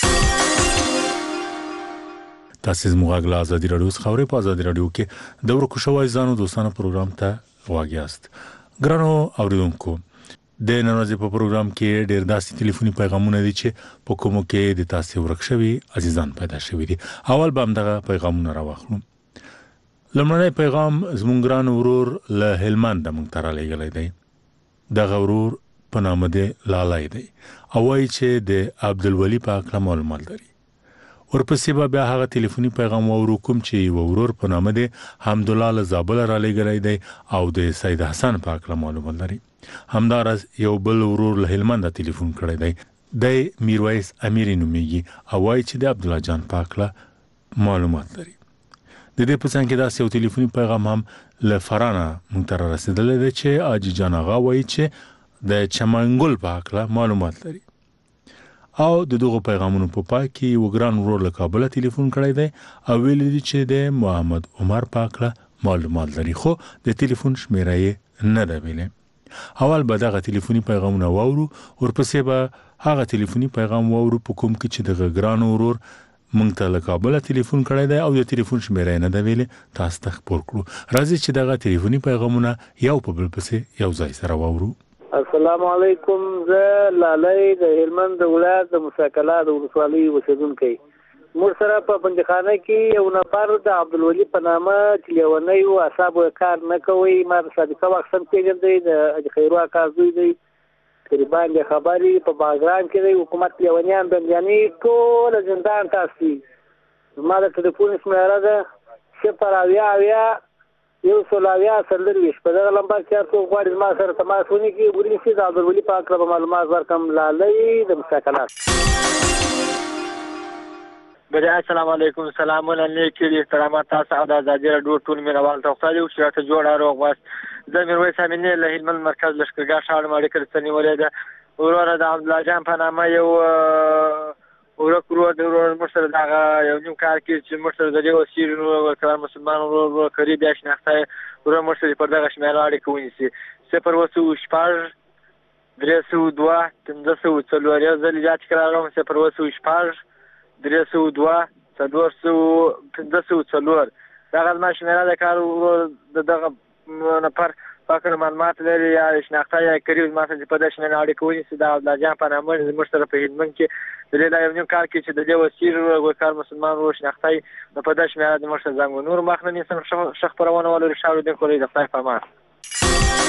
تاسو زموږ غلا ازادي رادیو څخه په ازادي رادیو کې د ورکو شوی عزیزانو دوستانو پروګرام ته واګیاست. ګرانو اوریدونکو د نن ورځې په پروګرام کې ډېر داسې ټلیفوني پیغامونه دي چې په کومو کې د تاسو ورک شوي عزیزان پیدا شوي دي. اول به هم دغه پیغامونه راواخلو. لومړنی پیغام زموږ ګران ورور له هلمند موږ ته رالیږلی دی. دغه ورور په نامه دی لالای دی او وایي چې د عبدالولي په هکله معلومات لري. ورپسې به بیا هغه ټلیفوني پیغام واورو کوم چې یو ورور په نامه دی حمدالله له زابله رالیږلی دی او د سید حسن په هکله معلومات لري. همداراز یو بل ورور له هلمنده ټلیفون کړی دی. دی میرویس امیری نومیږي او وایي چې د عبدالله جان په هکله معلومات لري. د دې په څنګ کې داسې یو ټلیفوني پیغام هم له فرانه موږ ته رارسېدلی دی چې حاجي جان اغا وایي چې د چمنګل په هکله معلومات لري. او د دغه پیغامونو په پای کې یو ګران ورور له کابل ټلیفون کړی دی او ویلي دي چې د محمد عمر په هکله معلومات لري، خو د ټلیفون شمیره یې نه ده ویلې. اول به دغه ټلیفوني پیغامونه واورو، ورپسې به هغه ټلیفوني پیغام واورو په کوم کې چې دغه ګران ورور موږ ته له کابل ټلیفون کړی دی او د ټلیفون شمیره یې نه ده ویلې، تاسو ته خپور کړو. راځئ چې دغه ټلیفوني پیغامونه یو په بل پسې یو ځای سره واورو. السلام علیکم، زه لالای د هلمند ولایت د مساکلا د ولسوالۍ اوسیدونکی. موږ سره په بندخانه کې یو نفر د عبدالولي په نامه چې لیونی و، اعصابو کار نه کوي. ما د صادقه واکسن پېژندی، د خیرو اکا زوی دی، تقریبا د خبرې په باګرام کې دی. حکومت لیونیان بندیانې ټوله زندان ته استي. ما د ټلیفون شمیره ده صفر اویا اویا یو سل اویا څلرویشت. په دغه نمبر کې هر څوک غواړي زما سره تماس ونکړي، ونیسي. د عبدالولي په هکله به معلومات ورکړم. لالۍ د مساکلا. بیا السلام علیکم، سلامونه نیکې دي، احترامات تاسو او د ازادي راډیو ټول مینوال ته خدای دې وکړي چې جوړه روغ واست. زه میرویس امینی له هلمند مرکز لښکرګاه ښار مې اړیکه رسنیولې ده. وروره د عبدالله جان په نامه یو ورک ورور د ورور موږ سره دغه یو نیم کال کې چې موږ سره د دې وسیرو ورکړه مسلمان ورور کړي بیا شناخته ورور موږ سره پر دغه شمیره اړیکه ونیسي. صفر اوه سوه شپږ درې سوه دوه پنځه سوه څلور. یو ځل یاد کړم صفر اوه سوه شپږ درې سوه دوه څلور سوه پنځه سوه څلور. دغه زما شمیره د کار ورور د دغه نفر فقر معلومات لري یا شناخته یا قریب ما سره په دې شمیره اړیکه ونیسي. د عبدالله جان په نامه موږ سره په هلمند کې د دې یو نیم کال کې چې د دې وسیر ورکار مسلمان ورور شناخته نو په دې شمیره د موږ سره زنګ نور مخ نه نیسم. شخ پرونه ولر شاو دې کولې د خدای په امان.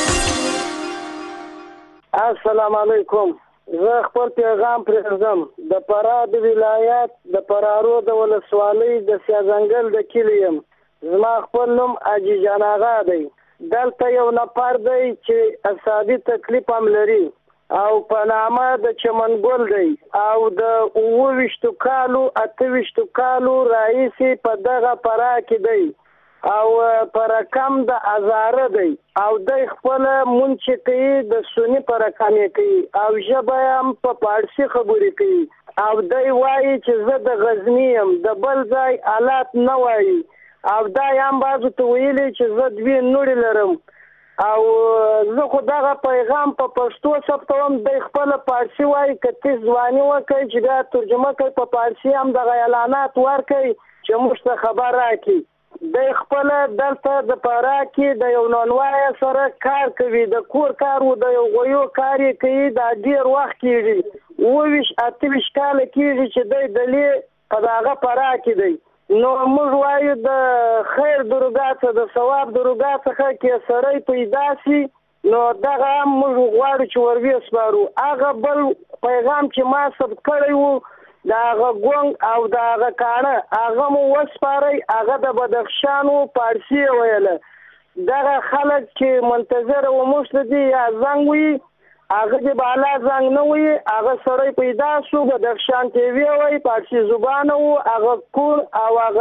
السلام علیکم. زه خپل پیغام پرېږدم. د فراه د ولایت د فرارو د ولسوالۍ د سیاځنګل د کلي یم. زما خپل نوم حاجي جان آغا دی. دلته یو نفر دی چې اعصابي تکلیف هم لري او په نامه د چمنګل دی او د اووه ویشتو کالو اته ویشتو کالو راهیسې په دغه فراه کې دی او په رقم د هزاره دی او دی خپله مونځ چې کوي د سني په رقم یې کوي او ژبه یې هم په پارسي خبرې کوي او دی وایي چې زه د غزني یم، د بل ځای حالات نه وایي او دا یې هم بعضو ته ویلي چې زه دوې نوړې لرم او زه خو دغه پیغام په پښتو ثبتوم. دی خپله پارسي وایي که ته ځواني وکړئ چې بیا ترجمه کوي په پارسي هم دغه اعلانات ورکوي چې موږ ته خبر راکړي. دی خپله دلته د فراه کې د یو نانوایه سره کار کوي، د کور کار و د یو غویو کار یې کوي. دا ډېر وخت کېږي، اووه ویشت اته ویشت کاله کېږي چې دی دلې په دغه فراه کې دی. نو موږ وایو د خیر دروګا څخه د ثواب دروګا څخه کې سړی پیدا سي نو دغه هم موږ غواړو چې ور وسپارو. هغه بل پیغام چې ما ثبت کړی و د هغه ګونګ او د هغه کاڼه هغه مو وسپارئ. هغه د بدخشان و پارسي ویله. دغه خلک چې منتظر و موږ دي یا زنګ وي هغه د بالا زنګ نه وي، هغه سړی پیدا شو بدخشان ټي وي وایي پارسي زبانه و هغه کور او هغه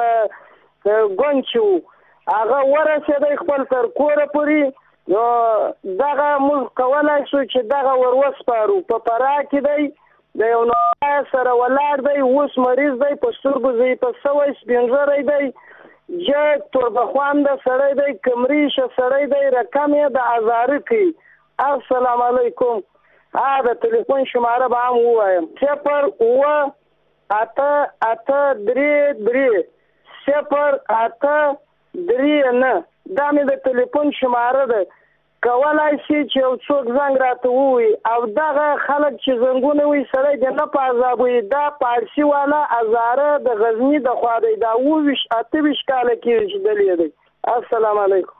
ګونګ چې و هغه ورسېدی خپل تر کوره پورې. نو دغه موږ کولی شو چې دغه ور وسپارو. په فراه کې دی د یو نوی سره ولاړ دی، اوس مریض دی، په سترګو ځای په سوی سپینږیری دی، جګ توربخوانده سړی دی، کمریشه سړی دی، رقم یې د هزاره کوي. السلام علیکم. ها د تلیفون شماره به هم ووایم صفر اووه اته اته درې درې صفر اته درې نه. دا مې د تلیفون شماره ده. کولی شي چې یو څوک زنګ راته ووایي او دغه خلک چې زنګونه وي سړی د نه په عذابوي. دا پارسي والا هزاره د غزني د خوا دی. دا اووه ویشت اته ویشت کاله کېږي چې دلې دی. السلام علیکم.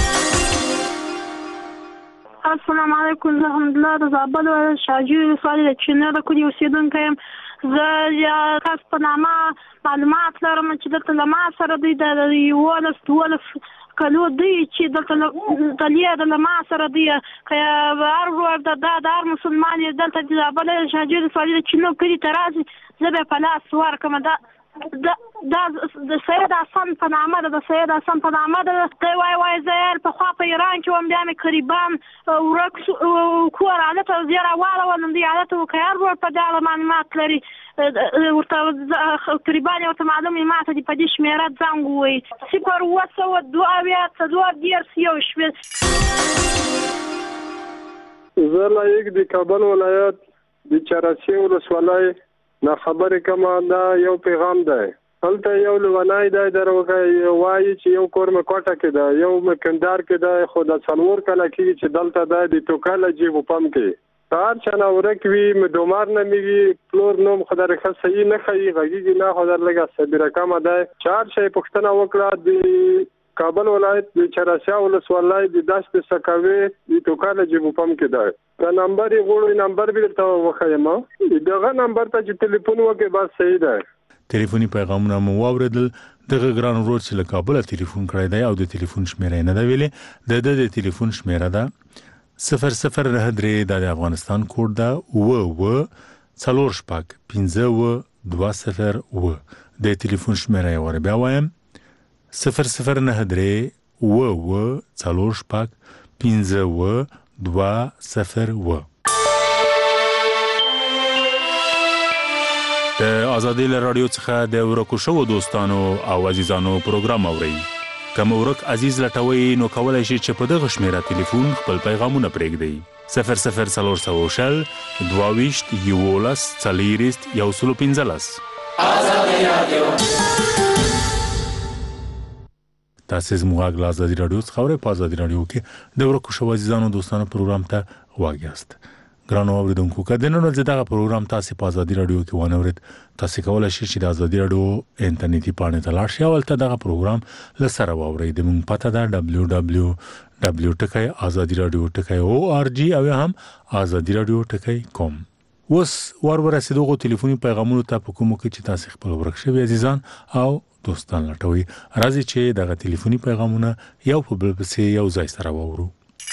السلام علیکم. زه حمدالله د زابل ولایت شاجوی ولسوالۍ د چینه د کلي اوسېدونکی یم. زه تاسو په نامه معلومات لرم چې دلته له ما سره دوی د یولس دولس کلو دوی چې دلته تلیه د له ما سره دوی که هر ورور د دا د هر مسلمان یې دلته د زابل شاجوی ولسوالۍ د چینه کلي ته راشي زه به یې په لاس ورکړم. دا دا د سید حسن په نامه ده، د سید حسن په نامه ده. دی وایي وایي زه یې پخوا په ایران کې وم، بیا مې قریبان ورک کور حالت زه راواړولم. دوی حالت و که هر ورور په دې اړه معلومات لري ورته قریبان یې ورته معلوم وي ما ته دې په دې شمېره زنګ ووایي صفر اووه سوه دوه اویا څلور دېرش یو شپېته. زه لایق د کابل ولایت د چرسي ولسوالۍ نه خبرې کومه. دا یو پیغام دی. هلته یو لونی دی در وایي چې یو کور مې کوټه کې ده، یو مې کندهار کې ده، خو د څلور کاله کېږي چې دلته دی د ټوکله جیب و پم کې. که هر چا نه ورک وي مدومار نه مې وي پلور نوم خو در ښه صحیح نه ښیي غږیږي نه خو در لږه صبره کمه دی. چې هر شی پوښتنه وکړه د کابل ولایت د چرسیا ولسوالۍ د دشت سکاوي د ټوکله جیب و پم کې دی. دا نمبر یې غوړو نمبر به درته وښیم. دغه نمبر ته چې ټلیفون وکړې بس صحیح دی. ټلیفوني پیغامونه مو واورېدل. دغه ګران ورور چې له کابله ټلیفون کړی دی او د ټلیفون شمېره یې نه ده ویلې، د ده د ټلیفون شمېره ده صفر صفر نه درې. دا د افغانستان کوډ ده اووه اووه څلور شپږ پنځه اووه دوه صفر اووه. د ټلیفون شمېره یې ور بیا وایم صفر صفر نه درې اووه اووه څلور شپږ پنځه اووه دوه صفر اووه. د آزادۍ له راډیو څخه د ورکو شوو دوستانو او عزیزانو پروګرام اورئ. که مو ورک عزیز لټوئ نو کولی شئ چې په دغه شمېره ټلیفون خپل پیغامونه پرېږدئ. صفر صفر څلور سوه شل دوه ویشت یولس څلېرویشت یو سل پنځلس. آزادۍ راډیو. تاسې زموږ غږ له ازادي راډیو څخه اورئ. په ازادي راډیو کې د ورکو شوو عزیزانو دوستانو پروګرام ته غوږ یاست. ګرانو اوریدونکو که د نن ورځې دغه پروګرام تاسې په ازادي راډیو کې ونه اورېد، تاسې کولی شئ چې د ازادي راډیو انټرنیټي پاڼې ته لاړ شئ او هلته دغه پروګرام له سره واورئ. د موږ پته ده ډبلیو ډبلیو دبلیو ټکی ازادي رادیو ټکی او ار جی او هم ازادي رادیو ټکی کوم. وس ور ورسېدو ټلیفوني پیغامونو ته په کومو کې چې تاسو خپل ورکشوي عزیزان او دوستان لټوي راځي چې دغه ټلیفوني پیغامونه یو په بل پسې یو ځای سره وورو.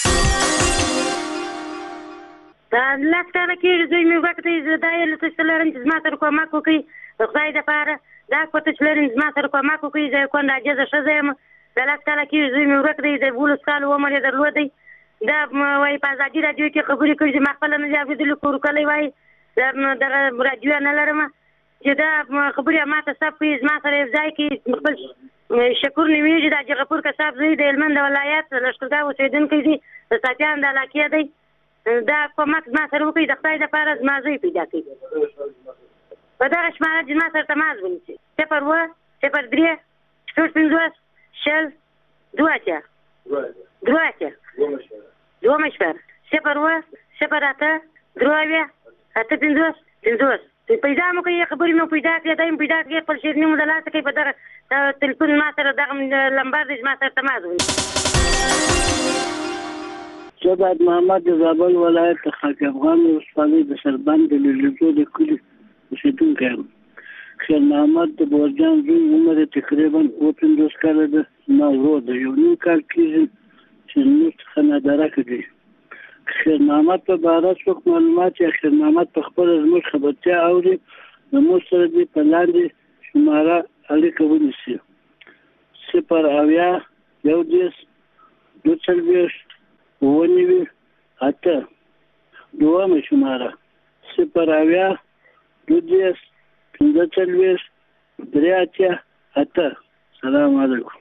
دا لکه کې دوی مې وخت یې دا یې لته سلرن چې ما تر کومه کوي خدای د پاره دا کوته سلرن ما تر کومه کوي چې کوم راځي زه شزم دا لکه کې دوی مې وخت یې د بولس کال عمر درلودي دا وای په ازادي رادیو کې خبرې کوي چې ما خپل نه ځابې د کور کلی وای دا د رادیو نه لرم چې دا خبرې ما ته سب پیز ما سره ځای کې خپل شکر نیویږي دا چې غفور کسب زوی د هلمند ولایت لښکرګاه اوسېدونکی دی د ساتیان د علاقې دی دا کومک ما سره وکړي د خدای دپاره زما زوی پیدا کړي په دغه شماره چې ما سره تماس ونیسي صفر اووه صفر درې شپږ پنځوس شل دوه اتیا دوه اتیا دوه شپږ صفر اووه صفر اته درې اویا اته پنځوس پنځوس پیدا مو کوي خبرې مو پیدا کړې دا مې پیدا کړې خپل شیریني مو د لاسه کوي په دغه تلیفون ما سره دغه لمبر دی ما سره تماس ونیسي. شهباد محمد د زابل ولایت خاک افغان ولسوالۍ د سربند د لیلیزو د کلي اوسېدونکی یم. خیر محمد د بورجان زوی عمر تقریبا اوه پنځوس کاله ده. زما ورور د یو نیم کال کېږي چې زموږ څخه نادرکه دی. خیر محمد په باره څوک معلومات یا خیر محمد په خپله زموږ خبرتیا اوري زموږ سره دې په لاندې شماره اړیکه ونیسي صفر اویا یو دېرش دوه څلوېښت اووه نوي اته دویمه شماره صفر اویا دوه دېرش پنځه څلوېښت درې اتیا اته. سلام علیکم.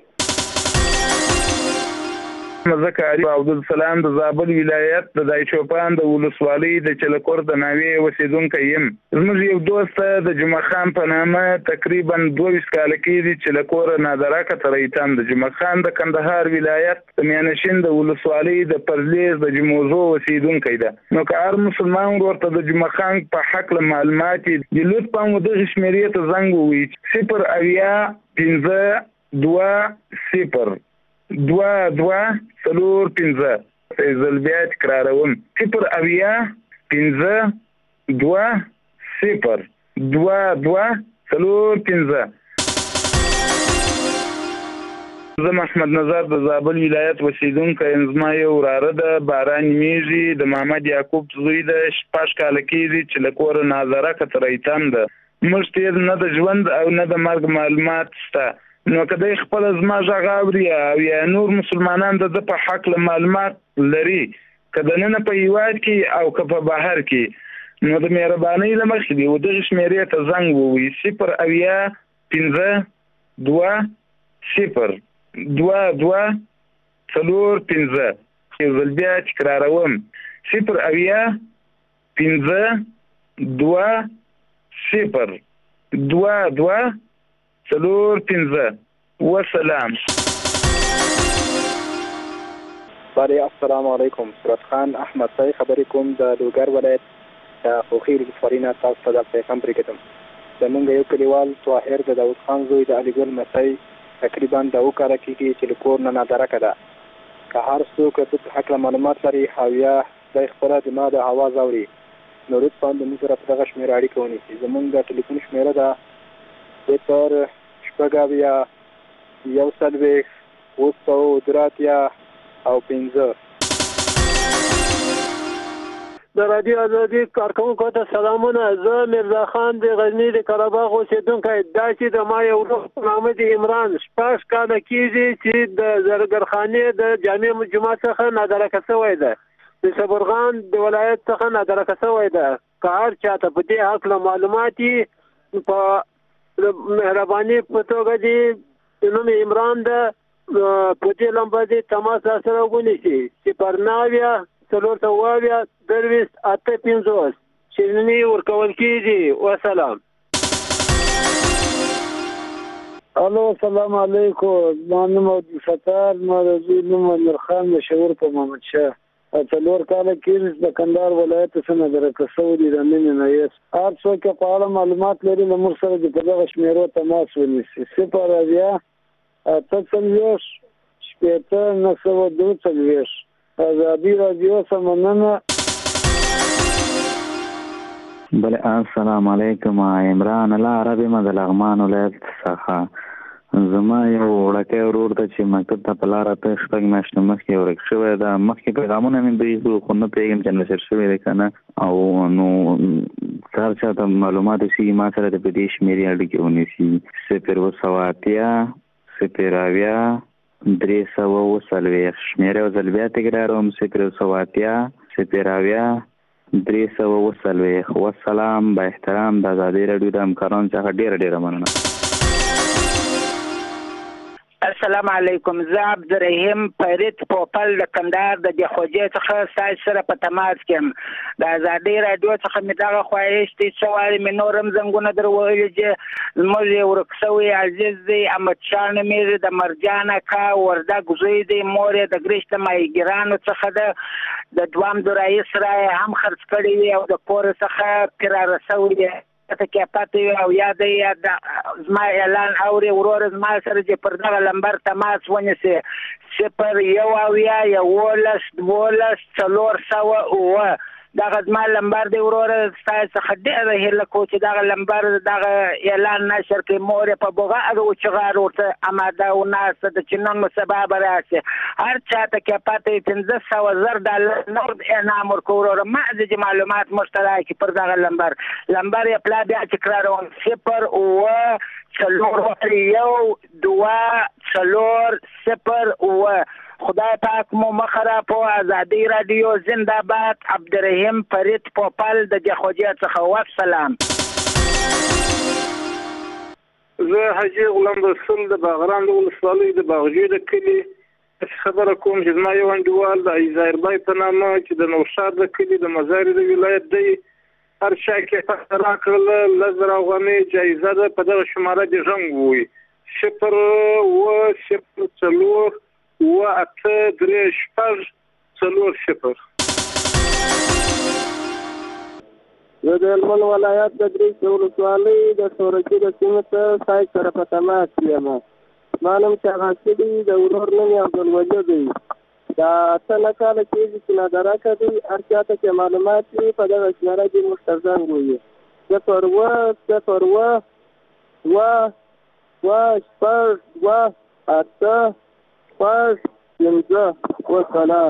زکریا عبدالسلام د زابل ولایت د دایچوپان د ولسوالۍ د چلکور د ناوې اوسېدونکی یم. زموږ یو دوست د جمعه خان په نامه تقریبا دوه ویشت کاله کېږي چې له کوره نادرکه ته رایتم د جمعه خان د کندهار ولایت د میانشین د ولسوالۍ د پرلیز د جموزو اوسېدونکی ده. نو که هر مسلمان ورته د جمعه خان په حقله معلومات یې لطفا مو دغې شمېرې ته زنګ ووایي صفر اویا پنځه دوه صفر دوه دوه څلور پنځه زل بیا تکراروم صفر اویا پنځه دوه صفر دوه دوه څلور پنځه. زه محمد نظر د زابل ولایت اوسېدونکی یم. زما یو وراره ده باران میږي د محمد یعقوب زوی ده شپږ کاله کېږي چې له کوره نازرکه ته رایتم ده. موږ ته نه د ژوند او نه د مرګ معلومات شته. نو که دی خپل زما غږ اوري او یا نور مسلمانان د ده په حقله معلومات لري که دننه په هیواد کې او که په بهر کې نو د مهربانۍ له مخې دي و دغې شمېرې ته زنګ ووایي صفر اویا پنځه دوه صفر دوه دوه څلور پنځه یو ځل بیا تکراروم صفر اویا پنځه دوه صفر دوه دوه څلور پنځه وسلام. بله السلام علیکم. سرت خان احمد صاحب خبرې کوم د لوګر ولایت د خوخي ولسوالۍ نه تاسو ته د پیغام پرېږدم. زموږ یو کلیوال طاهر د داود خان زوی د علي ګل مسی تقریبا د اوه کاله کېږي چې له کور نه نادرکه ده. که هر څوک د په هکله معلومات لري او یا دی خپله د ما د اواز اوري نو لطفا د موږ سره په دغه شمېره اړیکه ونیسي. زموږ د ټلیفون شمېره ده صفر شپږ اویا یو څلوېښت اوه سوه درې اتیا او پنځه. د رادیو ازادي کارکوونکو ته سلامونه. زه میرزا خان د غزني د قرهباغ اوسېدونکی. دا چې د ما یو ورور په نامه د عمران شپږ کاله کېږي چې د زرګرخانې د جامع جومات څخه نادرکه شوی ده. د صبرغان د ولایت څخه نادرکه شوی ده. که هر چاته په دې هکله معلومات یې په مهرباني په توګه دې نوم عمران ده په دې لمبر دې تماس سره ونیسي صفر نوي څلور سوه اویا درویشت اته پنځوس شیریني ورکول کېږي. وسلام. الو السلام علیکم. ما نوم عبدالستار ما د زوی نوم امیرخان مشهور په محمد شاه. څلور کاله کېږي د کندهار ولایت څخه نادرکه شوی دی د مینې نه یې. هر څوک چې په اړه معلومات لري له موږ سره د په دغه شمېرو تماس ونیسي صفر اویا اته څلوېښت شپېته نه سوه دوه څلوېښت. ازادي راډیو څخه مننه. بله السلام علیکم. عمران الله عربي ما د لغمان ولایت څخه. زما یو وړکی ورور ته چې مکتب ته په لاره ته شپږ میاشتې مخکې ورک شوی ده. مخکې پیغامونه مې دوی خو نه پوهېږم چې نشر شوی دی که نه، او نو که هر چا ته معلومات وسي ما سره د په دې شمېرې اړیکې ونیسي. صفر اووه سوه اتیا صفر اویا درې سوه اووه څلوېښت. شمېره یو ځل بیا تکراروم، صفر اووه سوه اتیا صفر اویا درې سوه اووه څلوېښت. والسلام. با احترام د ازادي راډیو د همکارانو څخه ډېره ډېره مننه. السلام علیکم. زه عبدالرحیم فرید پوپل د کندهار د دخوجې څخه ستاسو سره په تماس کې یم. د ازادي راډیو څخه مې دغه خواهش دی څه وارې مې نور هم زنګونه در وهلي چې زموږ یو ورک شوی عزیز دی احمدشاه نومېږي، د مرجان اکا وردګ زوی دی، مور یې د ګرشت ماهیګیرانو څخه ده. د دوام د رئیس رایې هم خرڅ کړې وي او د کور څخه فراره شوی دی. ته کې پاتې وي او یا د یا د زما اعلان اوري ورور زما سره چې پر دغه لمبر تماس ونیسي صفر یو اویا یولس دولس څلور سوه اووه. دغه زما لمبر دی ورور، ستاسو څخه ډېره هیله کوم چې دغه لمبر دغه اعلان نشر کړي. مور یې په بغاړو چغار ورته اماده و ناسته ده چې نن مو سبا به راشي. هر چا ته کې پاتې پنځه سوه زر ډالر نغد انعام ورکوو وروره. مازې چې معلومات موږ ته راکړي پر دغه لمبر. لمبر یې پلا بیا تکراروم، صفر اووه څلور یو دوه څلور صفر اووه. خدای پاک مو مخره په ازادي راډیو زنده باد. عبدالرحیم فرید پوپل د دخوجې څخه. والسلام. زه حاجي غلام رسول د باغران د ولسوالۍ د باغجې د کلي خبره کوم چې زما یو انډیوال د ظاهربای په نامه چې د نوشاد د کلي د مزاري د ولایت دی، هر چا کې پخته راکړله لس زره افغانۍ جایزه ده. په دغه شماره د ژنګ ووي صفر اووه صفر څلور اووه اته درې شپږ څلور صفر. زه د هلمند ولایت د دریچې ولسوالۍ د سورکي د سیمې ته سایټ سره په تماس کې یم. زما نوم شاغاسي دی، د ورور نوم یې عبدالوجه دی. دا اته نه کاله کېږي چې نادرکه دی. هر چا ته چې معلومات وي په دغه شمېره کې موږ ته زنګ ووایي صفر اووه صفر اووه دوه دوه شپږ دوه اته شپږ پنځه. والسلام.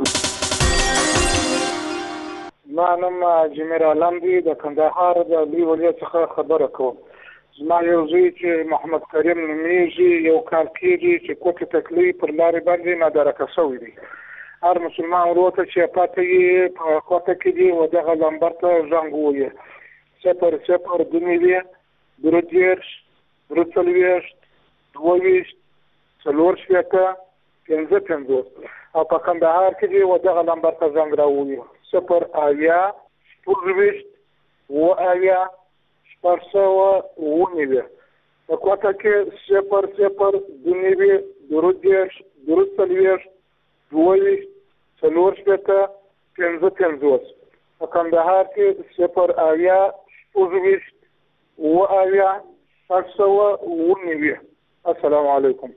زما نوم جمیل عالم دی، د کندهار د لوی ولایت څخه خبره کوم. زما یو زوی چې محمد کریم نومېږي، یو کال کېږي چې کوټې تکلي پر لارې باندې نادرکه شوی دی. هر مسلمان ورور ته چې پاتې یې په کوټه کې دی و دغه لمبر ته زنګ ووایي صفر صفر دوه نوي درې دېرش درې څلوېښت دوه ویشت څلور شپېته پنځه پنځوس. او په کندهار کې دی و دغه لمبر ته زنګ راووایي صفر اویا شپږ ویشت اووه اویا شپږ سوه اووه نوي. په کوټه کې صفر صفر دوه نوي درې دېرش درې څلوېښت دوه ویشت څلور شپېته پنځه پنځوس. په کندهار کې صفر اویا شپږ ویشت اووه اویا شپږ سوه اووه نوي. السلام علیکم.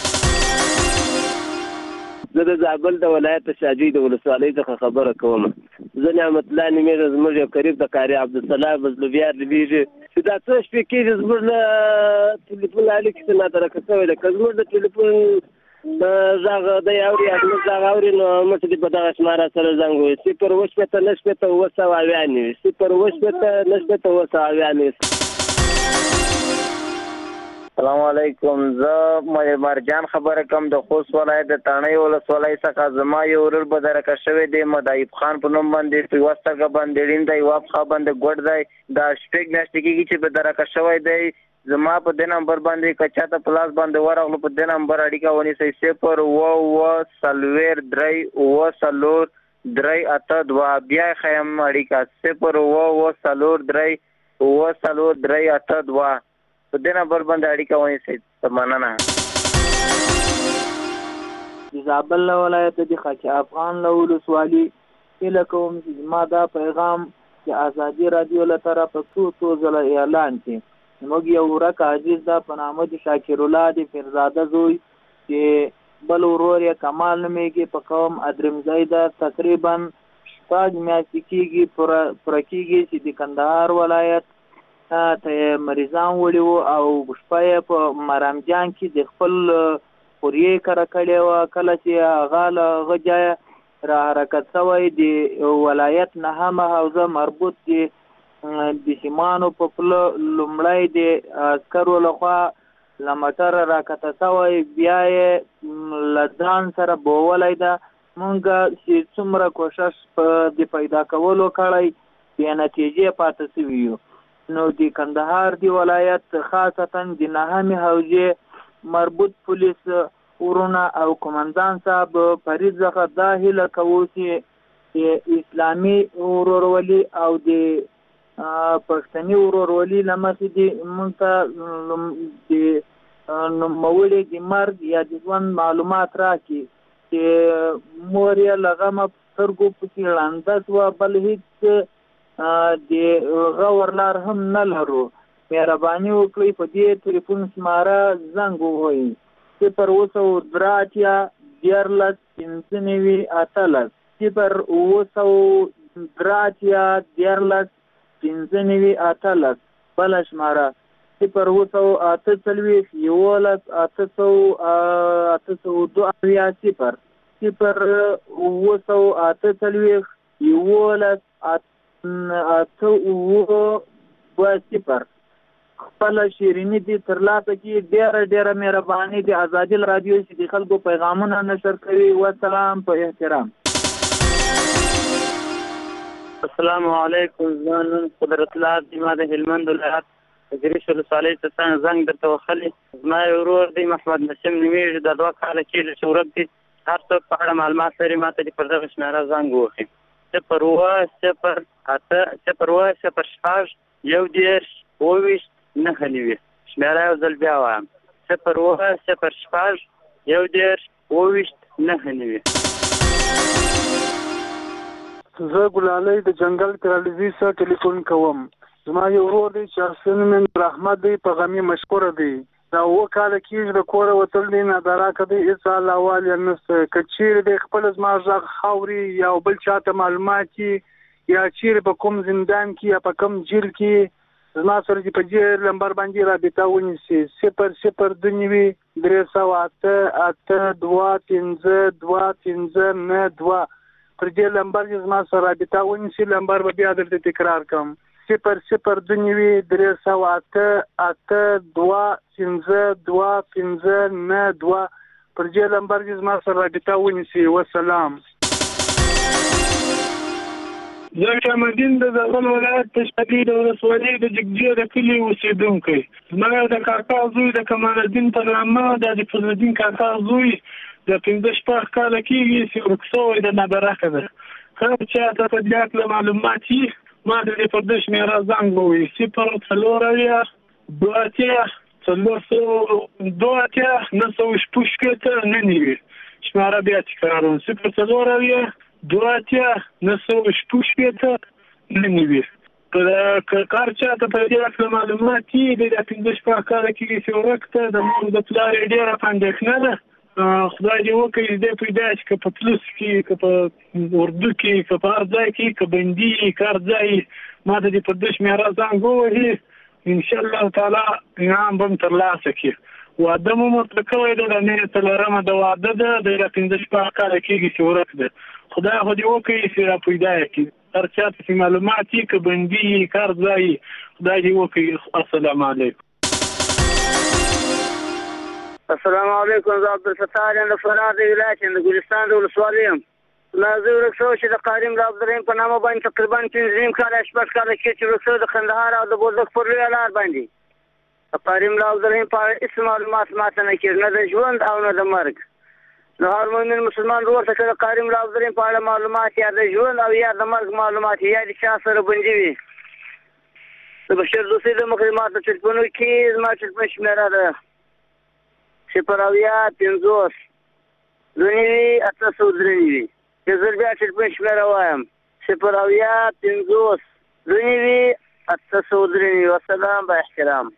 زه د زابل د ولایت شاجوی د ولسوالۍ څخه خبره کوم. زه نعمت الله نومېږم، زموږ یو قریب د قاري عبدالسلام بزلوبیار نومېږي چې دا څه شپې کېږي زموږ له ټلیفون اړیکې ته نادرکه شوی ده. که زموږ د ټلیفون غږ دی اوري یا زموږ غږ اوري نو موږ دې په دغه شماره سره زنګ ووایي صفر اووه شپېته نه شپېته اووه سوه اویا نوي صفر اووه شپېته نه شپېته اووه سوه اویا نوي. السلام علیکم. زه مرجان خبره کوم د خوست ولایت د تڼۍ ولسوالۍ څخه. زما یو ورور بدرکه شوی دی، مدایب خان په نوم باندې، په یوه سترګه باندې ړیند دی، یوه پښه باندې ګوډ دی. دا شپږ میاشتې کېږي چې بدرکه شوی دی. زما په دې نمبر باندې که چاته په لاس باندې ورغلو په دې نمبر اړیکه ونیسئ صفر اووه اووه څلوېښت درې اووه څلور درې اته دوه. بیا یې ښیم اړیکه صفر اووه اووه څلور درې اووه څلور درې اته دوه. په دې نمبر باندې اړیکه ونیسئ. مننه. د زابل له ولایت د خاک افغان له ولسوالي هیله کوم چې زما دا پیغام چې ازادي راډیو له طرفه څو څو ځله اعلان کړي. موږ یو ورک عزیز دا په نامه د شاکر الله د فرزاده زوی چې بل ورور یې کمال نومیږي په قوم ادرمځی ده تقریبا شپږ میاشتې کېږي پوره پوره کېږي چې د کندهار ولایت ته یې مریضان وړي وو او شپه یې په مرامجان کې د خپل خوریې کره کړې وه. کله چې هغه له هغه ځایه را حرکت شوی د ولایت نهمه حوزه مربوط د د سیمانو په پله لومړی د عسکرو لخوا له موټره راکښته شوی، بیا یې له ځان سره بوولی ده. مونږ چې څومره کوشش په د پیدا کولو کړی بې نتیجې پاتې شوي یو. نو د کندهار د ولایت خاصتا د نهمې حوزې مربوط پولیس ورونه او قمندان صاحب فرید څخه دا هیله کوو چې اسلامي ورورولي او د پښتني ورورولي له مخې د موږ ته د نوموړي د مرګ یا د ژوند معلومات راکړي چې مور یې له غمه سترګو پسې ړانده شوه، بل هېڅ د هغه ورلار هم نه لرو. مهرباني وکړئ په دې ټلیفون شماره زنګ ووهئ صفر اووه سوه درې اتیا دیارلس پنځه نوي اتلس صفر اووه سوه درې اتیا دیارلس پنځه نوي اتلس. بله شماره صفر اووه سوه اته څلوېښت یولس اته سوه اته سوه دوه اویا صفر صفر اووه سوه اته څلوېښت یولس اته اووه دوه صفر. خپله شیریني دې ترلاسه کړي. ډېره ډېره مهرباني د ازادي راډیو چې د خلکو پیغامونه نشر کوي. والسلام په احترام. السلام علیکم. زه نن قدرت الله زما د هلمند ولایت د ګریش ولسوالۍ څخه زنګ درته وهلی. زما یو ورور دی محمد نسیم نومیږي، د دوه کاله کېږي چې ورک دی. هر څوک په اړه معلومات لري ما ته دې پر دغه شمېره زنګ ووهي صفر اووه صفر اته صفر اووه صفر شپږ یو دېرش اوویشت نهه نوي. شمېره یو ځل بیا وایم صفر اووه صفر شپږ یو دېرش اوویشت نهه نوي. زه ګلالۍ د جنګل کرالزي سره ټلیفون کوم. زما یو ورور دی چې حسن من رحمت دی په غمي مشکوره دی. دا اووه کاله کېږي د کوره وتل دی، نادراکه دی، هېڅ حال احوال یې نشته. که چېرې دی خپل زما غږ خاوري یا بل چاته معلومات کړي یا چېرې په کوم زندان کې یا په کوم جیل کې زما سره چې په دې نمبر باندې رابطه ونیسي صفر صفر دوه نوي درې سوه اته اته دوه پنځه دوه پنځه نه دوه. پر دې نمبر چې زما سره رابطه ونیسي نمبر به بیا درته تکرار کړم صفر صفر دوه نوي درې سوه اته اته دوه پنځه دوه پنځه نه دوه. پر دې نمبر چې زما سره رابطه ونیسي. والسلام. زه شمدین د زابل ولایت تشکیل د ولسوالۍ د جګجیر د کلي اوسېدونکی. زما د کاکا زوی د کمال الدین په نامه د د فضل الدین کاکا زوی د پنځه شپږ کاله کېږي چې ورک شوی د نادراکه ده. هر چا ته په دې هکله معلومات وي ما ته دې پر دې شمېره زنګ ووهي صفر څلور اویا دوه اتیا څلور سوه دوه اتیا نهه سوه شپږ شپېته نه نوي. شمېره بیا تکراروم صفر څلور اویا دوه اتیا نهه سوه شپږ شپېته نه نوي. که کار چا ته په دې هکله معلومات وي د پنځه شپږ کاله کېږي چې ورک ته د مور د پلار یې ډېره په اندېښنه ده. خدای دې وکړي دې پیدا چې که په پولیس کې که په اردو کې که په هر ځای کې که بندي کار ځای ما ته دې پر دې شمېره زنګ ووهي انشاءالله تعالی انعام به م ترلاسه کړي. واده مو ورته کړی ده د مې څلورمه د واده ده د پنځه شپږ کاله کېږي چې ورک ده. خدای خو دې وکړي چې را پیدا یې کړي. هر چا ته چې معلومات وي که بندي کار ځای خدای دې وکړي. السلام علیکم. السلام علیکم. زه عبدالستار یم د فراه د ولایت یم د ګلستان د ولسوالۍ یم. لا زه ورک شوی چې د قاریم د عبدالرحیم په نامه باندې تقریبا پنځه نیم کاله شپږ کاله کېږي چې ورک شوی د کندهار او د بولدک پر لویه لار باندې. د قاریم د عبدالرحیم په اړه هېڅ معلومات ماته نه کېږي، نه د ژوند او نه د مرګ. د هر مؤمن مسلمان ورور ته د قاریم د عبدالرحیم په اړه معلومات یا د ژوند او یا د مرګ معلومات یا د چا سره بندي وي د بشر دوستۍ د مخې ما ته ټلیفونو کې زما ټلیفون شمېره ده صفر اویا پنځوس دوه نوي اته سوه درې نوي. یو ځل بیا ټلیفون شمېره وایم صفر اویا پنځوس دوه نوي اته سوه درې نوي. والسلام با احترام.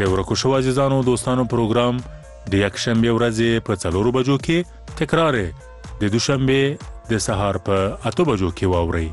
د ورکو شو عزیزانو دوستانو پروګرام د یک شنبه ورځې په څلورو بجو کې تکرار د دوشنبه د سهار په اته بجو کې واوري.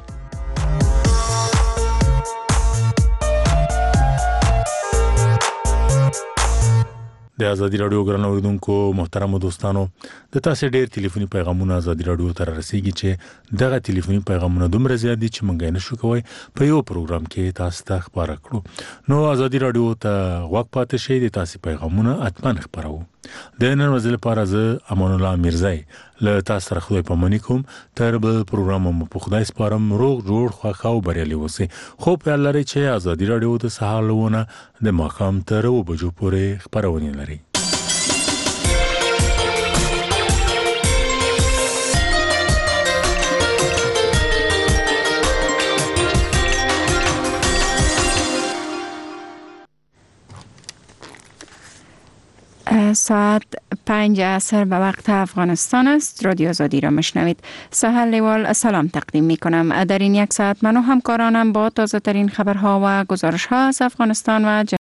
د ازادي رادیو ګران اوریدونکو محترم دوستانو د تاسو ډېر ټلیفوني پیغامونه ازادي رادیو ته رسیږي چې دغه ټلیفوني پیغامونه دومره زیات دي چې مونږ یې نشو کوی په یو پروګرام کې تاسو ته خبره کړو. نو ازادي رادیو ته غوږ پاتې شئ، د تاسو پیغامونه اتمن خبرو. د نن ورځې لپاره زه امان الله میرزای له تاسو سره خدای پاماني کوم. تر بل پروګرام مو په خدای سپارم. روغ جوړ خوښ او بریالي اوسئ. خو په لری چې ازادي رادیو د سهار لونه د ماقام تر و بجو پورې خبرونه لري. ساعت پنج عصر به وقت افغانستان است. رادیو آزادی را مشنوید. سهر لیوال سلام تقدیم می کنم. در این یک ساعت من و همکارانم با تازه ترین خبرها و گزارش ها از افغانستان و